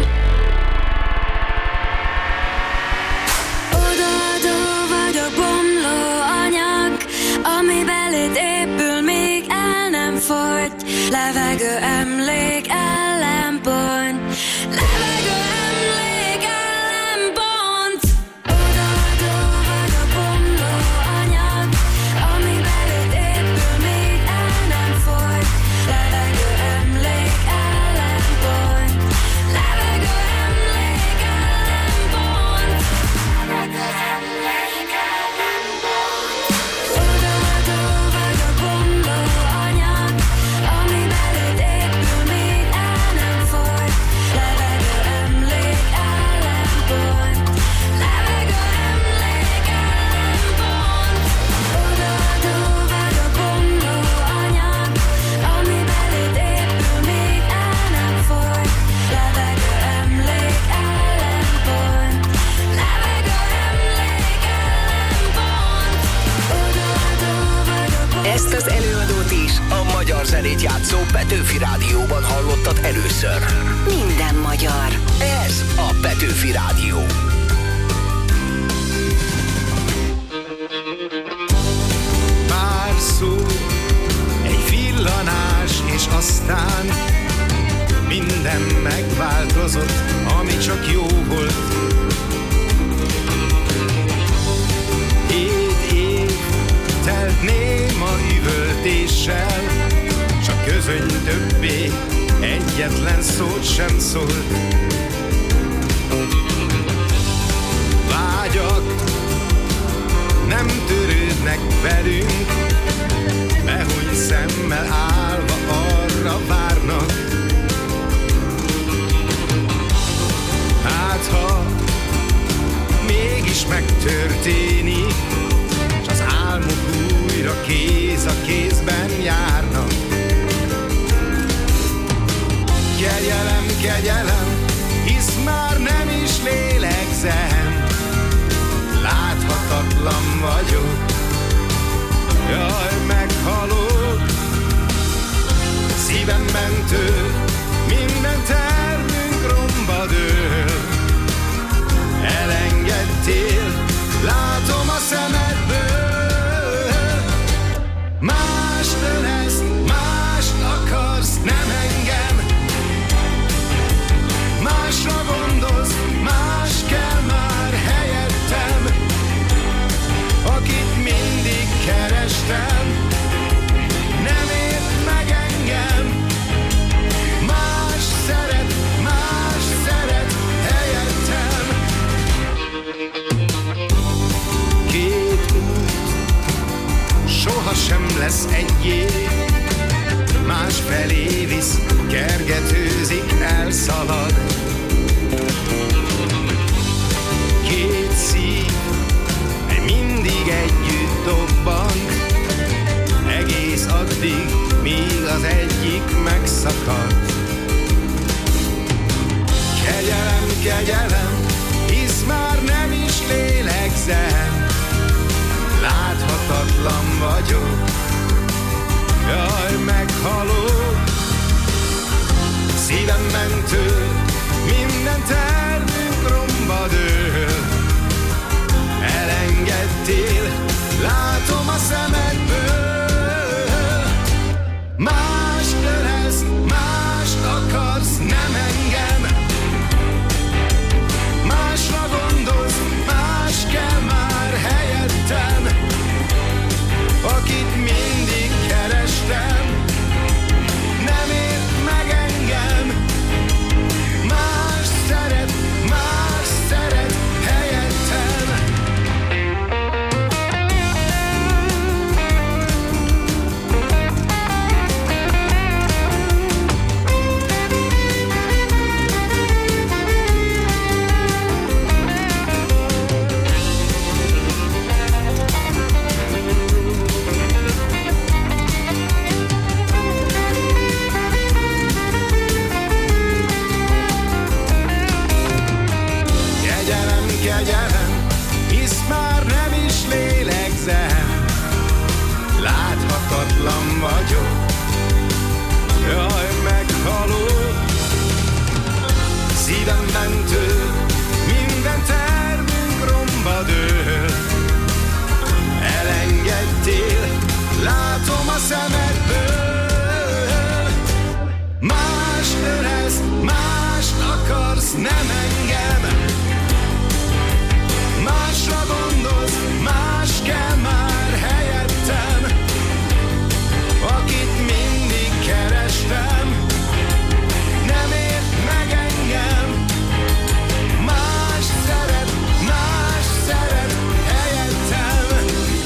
Odaadó vagyok, bomló anyag. Ami beléd épül, még el nem fogy. Levegő emlék, ellenpont. Levegő emlék, ellenpont. Odaadó vagyok, bomló anyag. Ami beléd épül, még el nem fogy. Levegő emlék, ellenpont. Levegő emlék, ellenpont. Levegő emlék, ellenpont. Odaadó vagyok, bomló anyag. Ami beléd épül, még el nem fogy. Levegő emlék, ellenpont. Levegő emlék, ellenpont. Odaadó vagyok, bomló anyag. Ami beléd épül, még el nem fogy. Levegő emlék, ellenpont. Levegő emlék, ellenpont. Odaadó vagyok. Ezt az előadót is a magyar zenét játszó Petőfi Rádióban hallottad először. Minden magyar. Ez a Petőfi Rádió. Pár szó, egy villanás, és aztán minden megváltozott, ami csak jó volt. Hét év telt néma üvöltéssel, csak közöny többé egyetlen szót sem szólt. hisz már nem is lélegzem. Láthatatlan vagyok, jaj, meghalok. Szívemben tör, minden tervünk romba dől. Elengedtél, látom a szemedből. Mást ölesz, mást akarsz, nem engem. Másra gondolsz, más kell már helyettem. Akit mindig kerestem, nem ért meg engem. Más szeret, más szeret helyettem. Két út sohasem lesz egyé, más felé visz, kergetőzik, elszalad. Két szív mindig együtt dobban, egész addig, míg az egyik megszakad. Kegyelem, kegyelem, hisz már nem is lélegzem. Láthatatlan vagyok, jaj, meghalok. Szívemben tör, minden tervünk romba dől. Elengedtél, látom a szemedből. Mást ölesz, mást akarsz, nem engem. Másra gondolsz, más kell már helyettem. Akit mindig kerestem, nem ért meg engem. Más szeret, más szeret helyettem. Kegyelem, hisz már nem is lélegzem. Láthatatlan vagyok, jaj, meghalok. Szívemben tör, minden tervünk romba dől. Elengedtél, látom a szemedből. Más ölesz, mást akarsz, nem engem. Másra gondolsz, más kell már helyettem. Akit mindig kerestem, nem ért meg engem. Más szeret, más szeret helyettem.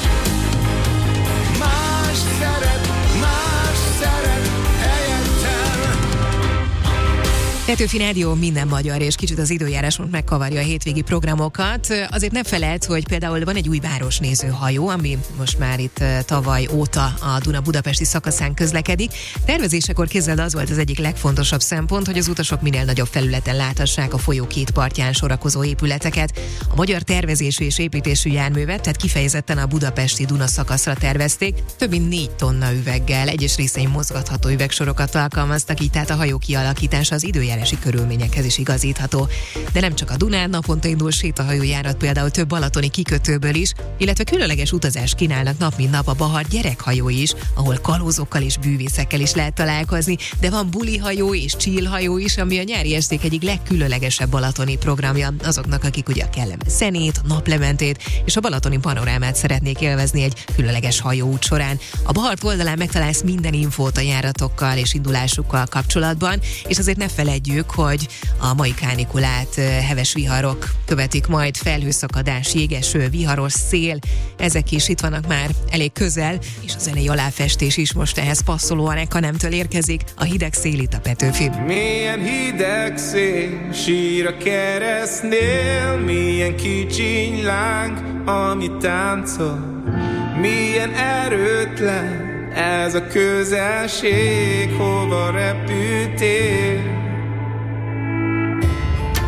Más szeret, más szeret helyettem. Petőfi Rádió, minden magyar, és kicsit az időjárás most megkavarja a hétvégi programokat. Azért ne feledd, hogy például van egy új városnéző hajó, ami most már itt tavaly óta a Duna budapesti szakaszán közlekedik. Tervezésekor képzeld, az volt az egyik legfontosabb szempont, hogy az utasok minél nagyobb felületen láthassák a folyó két partján sorakozó épületeket. A magyar tervezésű és építésű járművet, tehát kifejezetten a budapesti Duna szakaszra tervezték. Több mint négy tonna üveggel, egyes részein mozgatható üvegsorokat alkalmaztak, így tehát a hajó kialakítása az időjárási körülményekhez is igazítható. De nem csak a Dunán, naponta indul sétahajójárat például több balatoni kikötőből is, illetve különleges utazást kínálnak nap mint nap a Bahar gyerekhajó is, ahol kalózokkal és bűvészekkel is lehet találkozni, de van bulihajó és chillhajó is, ami a nyári esték egyik legkülönlegesebb balatoni programja azoknak, akik ugye a kellemes zenét, a naplementét és a balatoni panorámát szeretnék élvezni egy különleges hajóút során. A Bahart oldalán megtalálsz minden infót a járatokkal és indulásukkal kapcsolatban, és azért ne feledjük, hogy a mai kánikulát heves viharok követik majd, felhőszakadás, jégeső, viharos szél, ezek is itt vannak már elég közel, és a zenei aláfestés is most ehhez passzolóan Eka Nemtől érkezik, a hideg szél itt a Petőfin. Milyen hideg szél sír a keresztnél, milyen kicsiny láng, ami táncol, milyen erőtlen ez a közelség, hova repültél?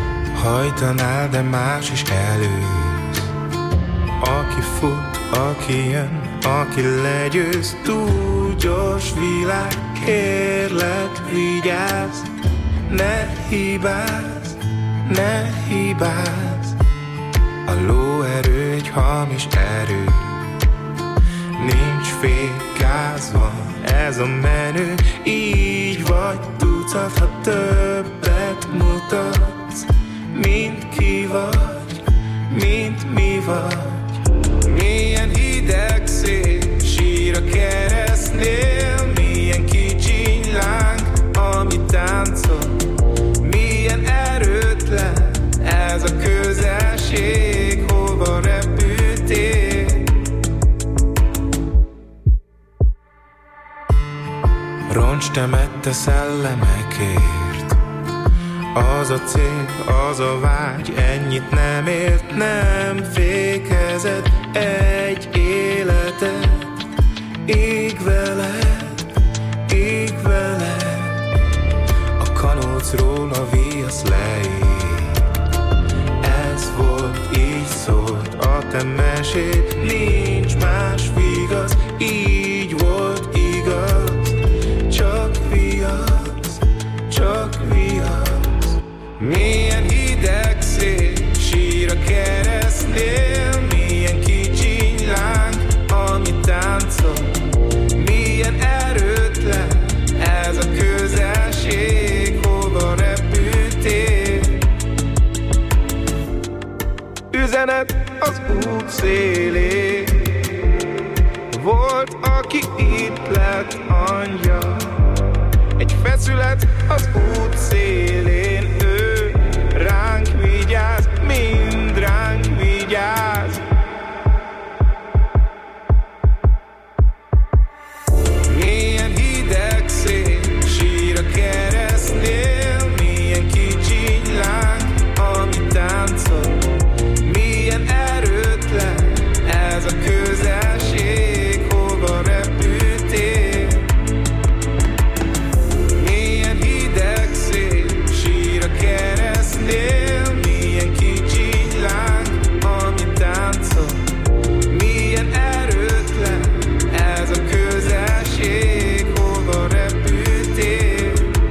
hajtanál, de más is előz. Aki fut, aki jön, aki legyőz, túl gyors világ, kérlek vigyázz, ne hibázz, ne hibázz. A lóerő egy hamis erő, nincs fékázva ez a menő. Így vagy tucat, ha többet mutatsz, mint ki vagy, mint mi vagy. Milyen hideg szél sír a keresztnél, milyen kicsiny láng, ami táncol. Milyen erőtlen ez a közelség, hova repültél? Roncs temette szellemekért, az a cél, az a vágy, ennyit nem ért, nem fékezed egy életet. Ég veled, ég veled, a kanócról a viasz leég. Ez volt, így szólt a te meséd, nincs más vigasz, így volt igaz. Csak viasz, csak viasz. Milyen hideg szél sír a keresztnél, milyen kicsiny láng, ami táncol. Milyen erőtlen ez a közelség, hova repültél? Üzenet az út szélén, volt, aki itt lett angyal. Egy feszület az út szélén, ő ránk vigyáz, mind ránk vigyáz. Milyen hideg szél sír a keresztnél, milyen kicsiny láng, ami táncol. Milyen erőtlen ez a közelség, hova repültél? Milyen hideg szél sír a keresztnél, milyen kicsiny láng, ami táncol. Milyen erőtlen ez a közelség, hova repültél?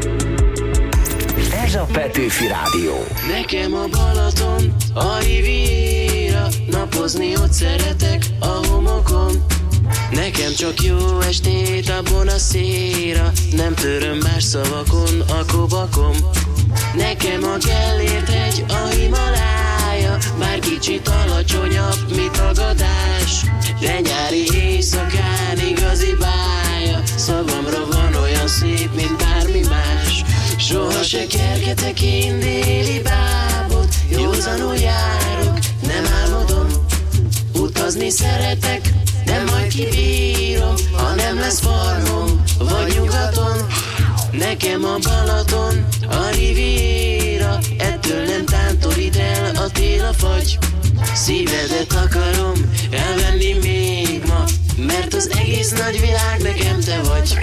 Ez a Petőfi Rádió. Nekem a Balaton, a Riviera, napozni ott szeretek a homokon. Nekem csak jó estét a Bonacera, nem töröm más szavakon a kobakom. Nekem a Gellért hegy, a Himalája, bár kicsit alacsonyabb, mint a Gadás. De nyári éjszakán igazi bája, szavamra van olyan szép, mint bármi más. Soha se kergetek én déli bábot, józanul járok, nem álmodom. Utazni szeretek, de majd kibírom, ha nem lesz farmom, vagy nyugaton. Nekem a Balaton, a Riviera, ettől nem tántorít el a télafagy. Szívedet akarom elvenni még ma, mert az egész nagy világ nekem te vagy.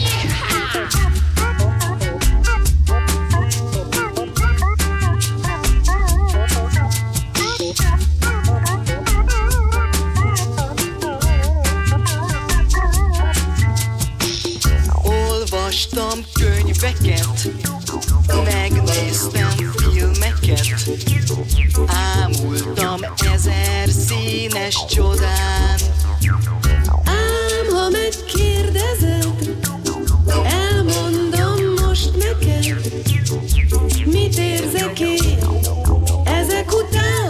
Olvastam könyveket, megnéztem filmeket, ámultam ezer színes csodán. Ám ha megkérdezed, elmondom most neked, mit érzek én ezek után.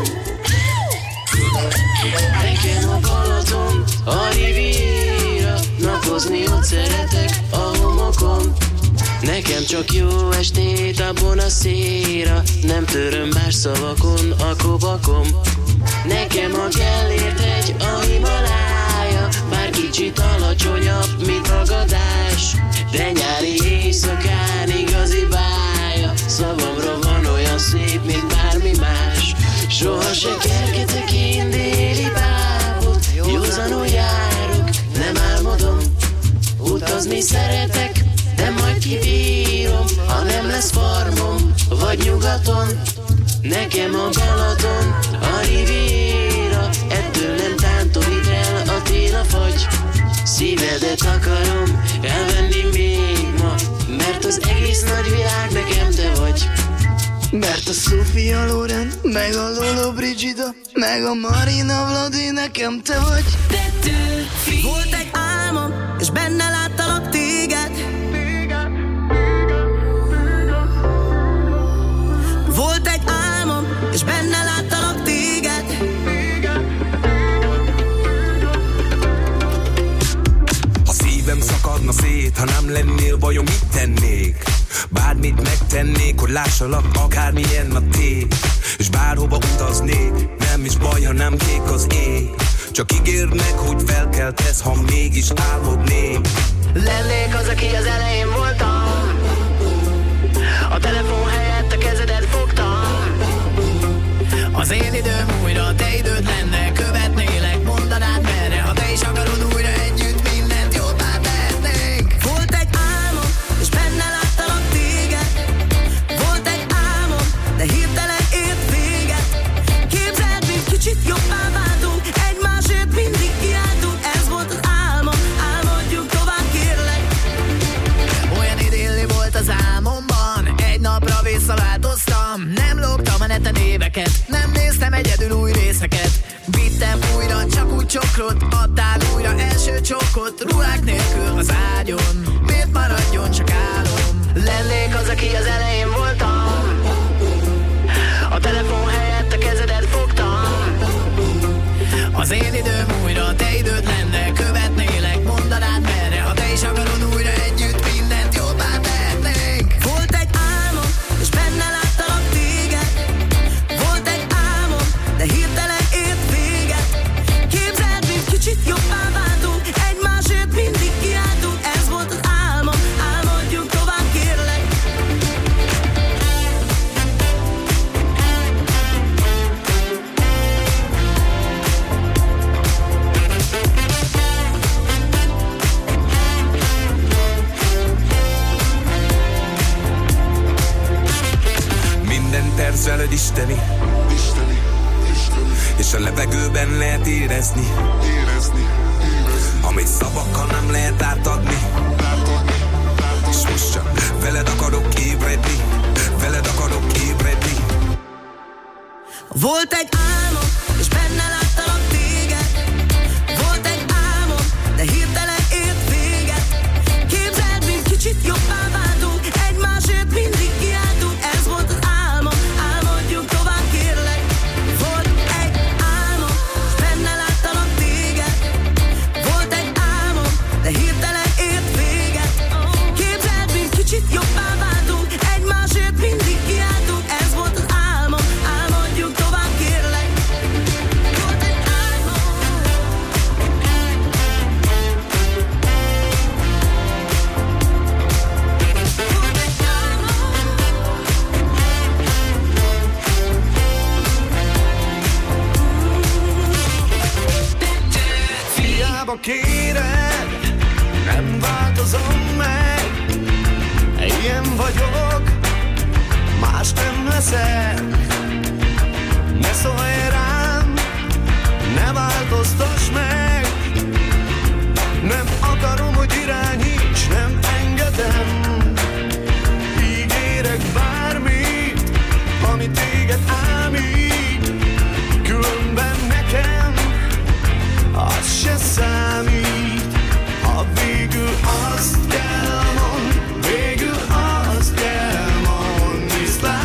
Nekem a Balaton, a Riviera, napozni ott szeretek a homokon. Nekem csak jó estét a Bonacera, nem töröm más szavakon a kobakom. Nekem a Gellért hegy, a Himalája, bár kicsit alacsonyabb, mint a Gadás. De nyári éjszakán igazi bája, szavamra van olyan szép, mint bármi más. Soha se kergetek én déli bábot, józanul járok, nem álmodom. Utazni szeretek, de majd kibírom, ha nem lesz farmom, vagy nyugaton. Nekem a Balaton, a Riviera, ettől nem tántorít el a télafagy. Szívedet akarom elvenni még ma, mert az egész nagy világ nekem te vagy. Mert a Sofia Loren, meg a Lolo Brigida, meg a Marina Vladi, nekem te vagy. Petőfi. Volt egy álmom, és benne láttalak téged. Volt egy álmom, és benne láttalak téged. Ha szívem szakadna szét, ha nem lennél, vajon mit tennék? Bármit megtennék, hogy lássalak, akármilyen a tét. És bárhova utaznék, nem is baj, ha nem kék az ég. Csak ígérd meg, hogy felkeltesz, ha mégis álmodnék. Lennék az, aki az elején voltam, a telefon helyett a kezedet fogtam. Az én időm újra, te időd lenne, követnélek, mondanád merre. Ha te is akarod újra együtt, mindent jobbá tehetnénk. Volt egy álmom, és benne láttalak téged. Volt egy álmom, de hirtelen ért véget. Képzeld, mint kicsit jobbá váltunk, egymásért mindig kiáltunk. Ez volt az álmom, álmodjuk tovább, kérlek. Olyan idilli volt az álmomban, egy napra visszaváltoztam. Nem loptam a neten éveket, nem néztem egyedül új részeket. Vittem újra, csak úgy csokrot, adtál újra első csokot. Ruhák nélkül az ágyon, miért maradjon csak álom? Lennék az, aki az elején voltam, a telefon helyett a kezedet fogtam. Az én időm újra, te időd lenne, követnélek, mondanád merre. Ha te is akarod újra együtt, mindent jobbá tehetnénk. Volt egy álmom, és benne láttalak téged. Volt egy álmom, de hirtelen ért véget. Képzeld, mint kicsit jobbá váltunk, egymásért mindig kiáltunk. Ez volt az álmom, álmodjunk tovább, kérlek. Minden terv veled isteni, isteni, isteni. És a levegőben lehet érezni, érezni, érezni. Amit szavakkal nem lehet átadni, átadni, átadni. És most csak veled akarok ébredni, veled akarok ébredni. Volt egy álmom, és benne láttalak téged. Volt egy álmom, de hirtelen ért véget. Képzeld, mint kicsit jobbá váltunk, egymásért mindig kiáltunk. Ez volt az álmom, álmodjunk tovább, kérlek. Volt egy álmom, és benne láttalak téged. Volt egy álmom, de hirtelen ért véget. Képzeld, mint kicsit jobbá váltunk, egymásért mindig kiáltunk. Ez volt az álmom, álmodjunk tovább, kérlek. Volt egy álmom. Hiába kéred, nem változom meg. Ilyen vagyok, más nem leszek. Ne szólj rám, ne változtass meg. Nem akarom, hogy irányíts, nem engedem. Ígérek bármit, ami téged ámít. Különben nekem az se számít. Ha végül azt kell mond, végül azt kell mond, viszlát.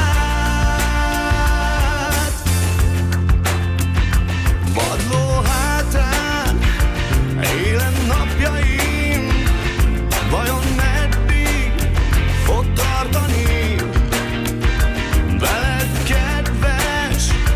Vadló hátán élen napjaim, vajon meddig fog tartani? Veled kedves,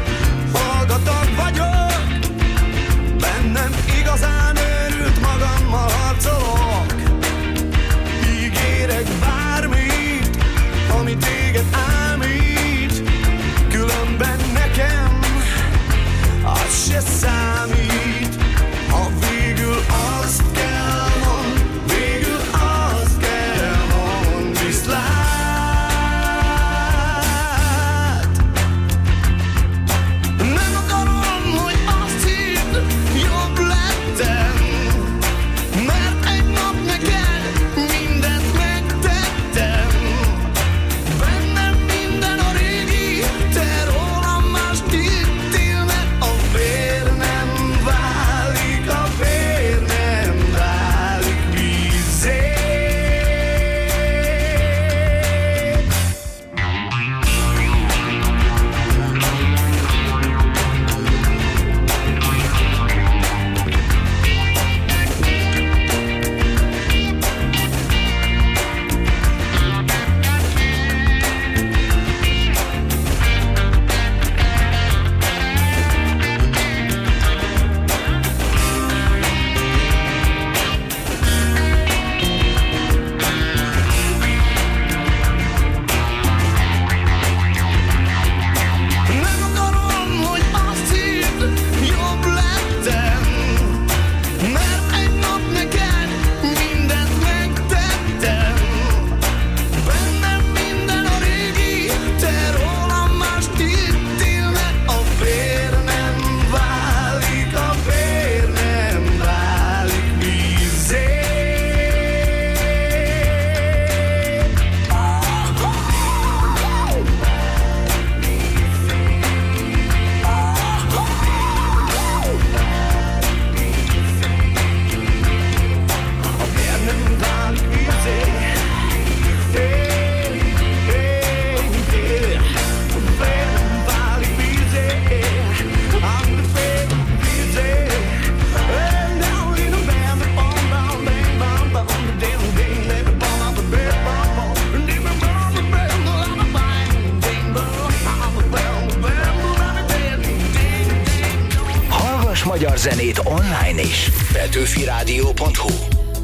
magyar zenét online is. petőfi rádió pont hu.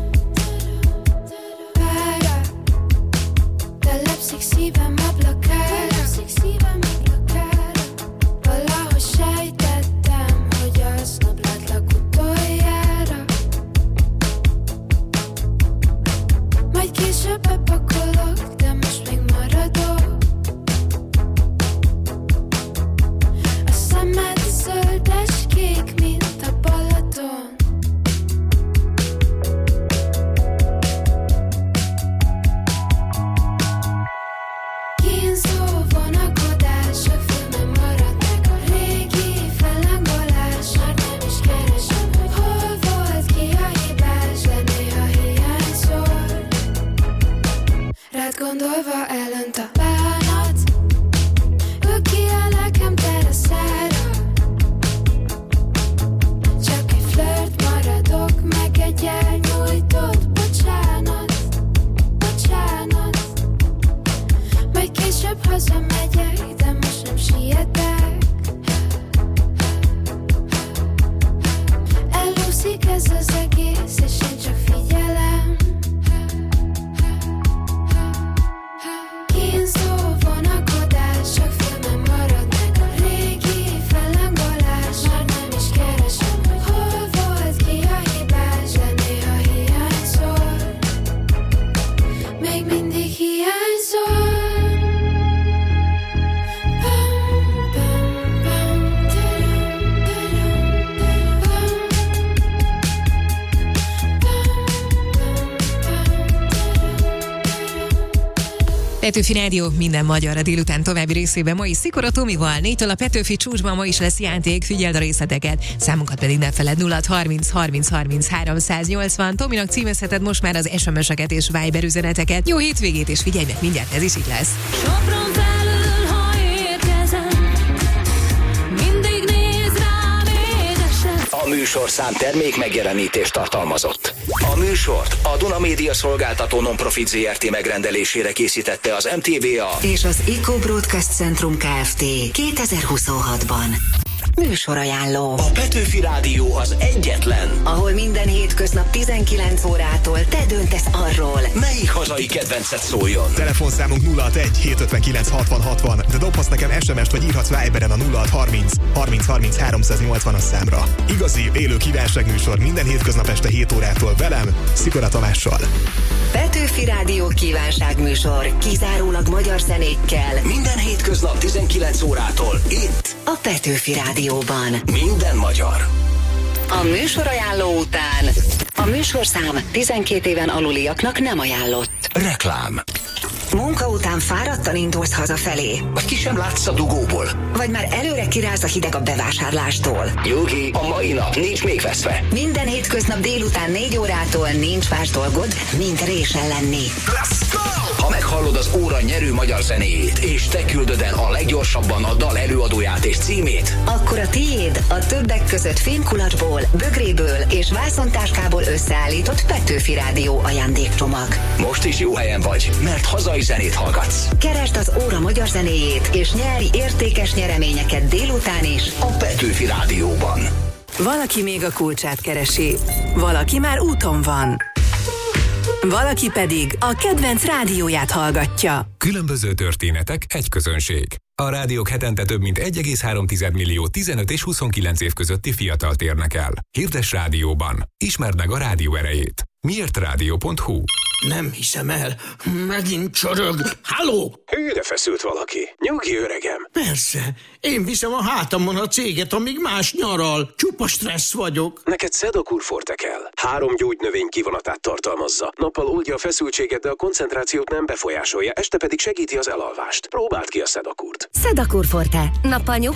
Telepszik szívem ablakára, telepszik szívem ablakára. Valahogy sejtettem, hogy aznap látlak utoljára. Majd később bepakolok, de most még maradok. A szemed zöldes kék, mint a Balaton. Kínzó vonakodás, a filmen marad meg a régi fellángolás. Már nem is keresem, hogy hol volt, ki a hibás, de néha hiányzol. Rád gondolva elönt a bánat, ő ki a lelkem teraszára. Csak egy flört maradok, meg egy elnyújtott bocsánat, bocsánat. Majd később hazamegyek, de most nem sietek. Elúszik ez az egész, és én csak figyelem. Kínzó vonakodás, csak filmen marad meg a régi fellángolás. Már nem is keresem, hogy hol volt, ki a hibás, de néha hiányzol. Még mindig hiányzol. Petőfi Rádió minden magyar a délután további részében ma is Szikora Tomival. Négytől a Petőfi csúcsban ma is lesz játék, figyeld a részleteket. Számunkat pedig ne feled nulla harminc harminc harminc háromszáznyolcvan. Tominak címezheted most már az es em es-eket és Viber üzeneteket. Jó hétvégét, és figyelj meg, mindjárt ez is itt lesz. Sopron felül, ha érkezem, mindig néz rám édesen. A műsorszám termék megjelenítést tartalmazott. A műsort a Duna Média Szolgáltató Nonprofit zé er té megrendelésére készítette az em té vé á és az Eco Broadcast Centrum Kft. kétezer-huszonhatban. Műsorajánló. A Petőfi Rádió az egyetlen, ahol minden hétköznap tizenkilenc órától te döntesz arról, melyik hazai kedvencet szóljon. Telefonszámunk nulla hatvanegy hétszázötvenkilenc hatvan hatvan, de dobhatsz nekem es em est vagy írhatsz Viberen a nulla hatszázharminc harminc harminc háromszáznyolcvanas számra. Igazi, élő kívánságműsor minden hétköznap este hét órától velem, Szikora Tamással. Petőfi Rádió kívánságműsor, kizárólag magyar zenékkel. Minden hétköznap tizenkilenc órától itt a Petőfi Rádióban. Minden magyar. A műsorajánló után a műsorszám tizenkét éven aluliaknak nem ajánlott. Reklám. Munka után fáradtan indulsz hazafelé. Vagy ki sem látsz a dugóból. Vagy már előre kiráz a hideg a bevásárlástól. Nyugi, a mai nap nincs még veszve. Minden hétköznap délután négy órától nincs más dolgod, mint résen lenni. Let's go! Ha meghallod az óra nyerő magyar zenéjét, és te küldöd el a leggyorsabban a dal előadóját és címét, akkor a tiéd a többek között fémkulacsból, bögréből és vászontáskából összeállított Petőfi Rádió ajándékcsomag. Most is jó helyen vagy, mert hazai zenét hallgatsz. Keresd az óra magyar zenéjét, és nyerj értékes nyereményeket délután is a Petőfi Rádióban. Valaki még a kulcsát keresi, valaki már úton van. Valaki pedig a kedvenc rádióját hallgatja. Különböző történetek, egy közönség. A rádiók hetente több mint egy egész három millió tizenöt és huszonkilenc év közötti fiatalt érnek el. Hirdess rádióban. Ismerd meg a rádió erejét. miért rádió pont hu. Nem hiszem el. Megint csorog. Halló? Hű, de feszült valaki. Nyugi, öregem. Persze. Én viszem a hátamon a céget, amíg más nyaral. Csupa stressz vagyok. Neked Sedakur Forte kell. Három gyógynövény kivonatát tartalmazza. Nappal oldja a feszültséget, de a koncentrációt nem befolyásolja, este pedig segíti az elalvást. Próbáld ki a Sedakurt. Sedakur Forte. Nappal nyugszik,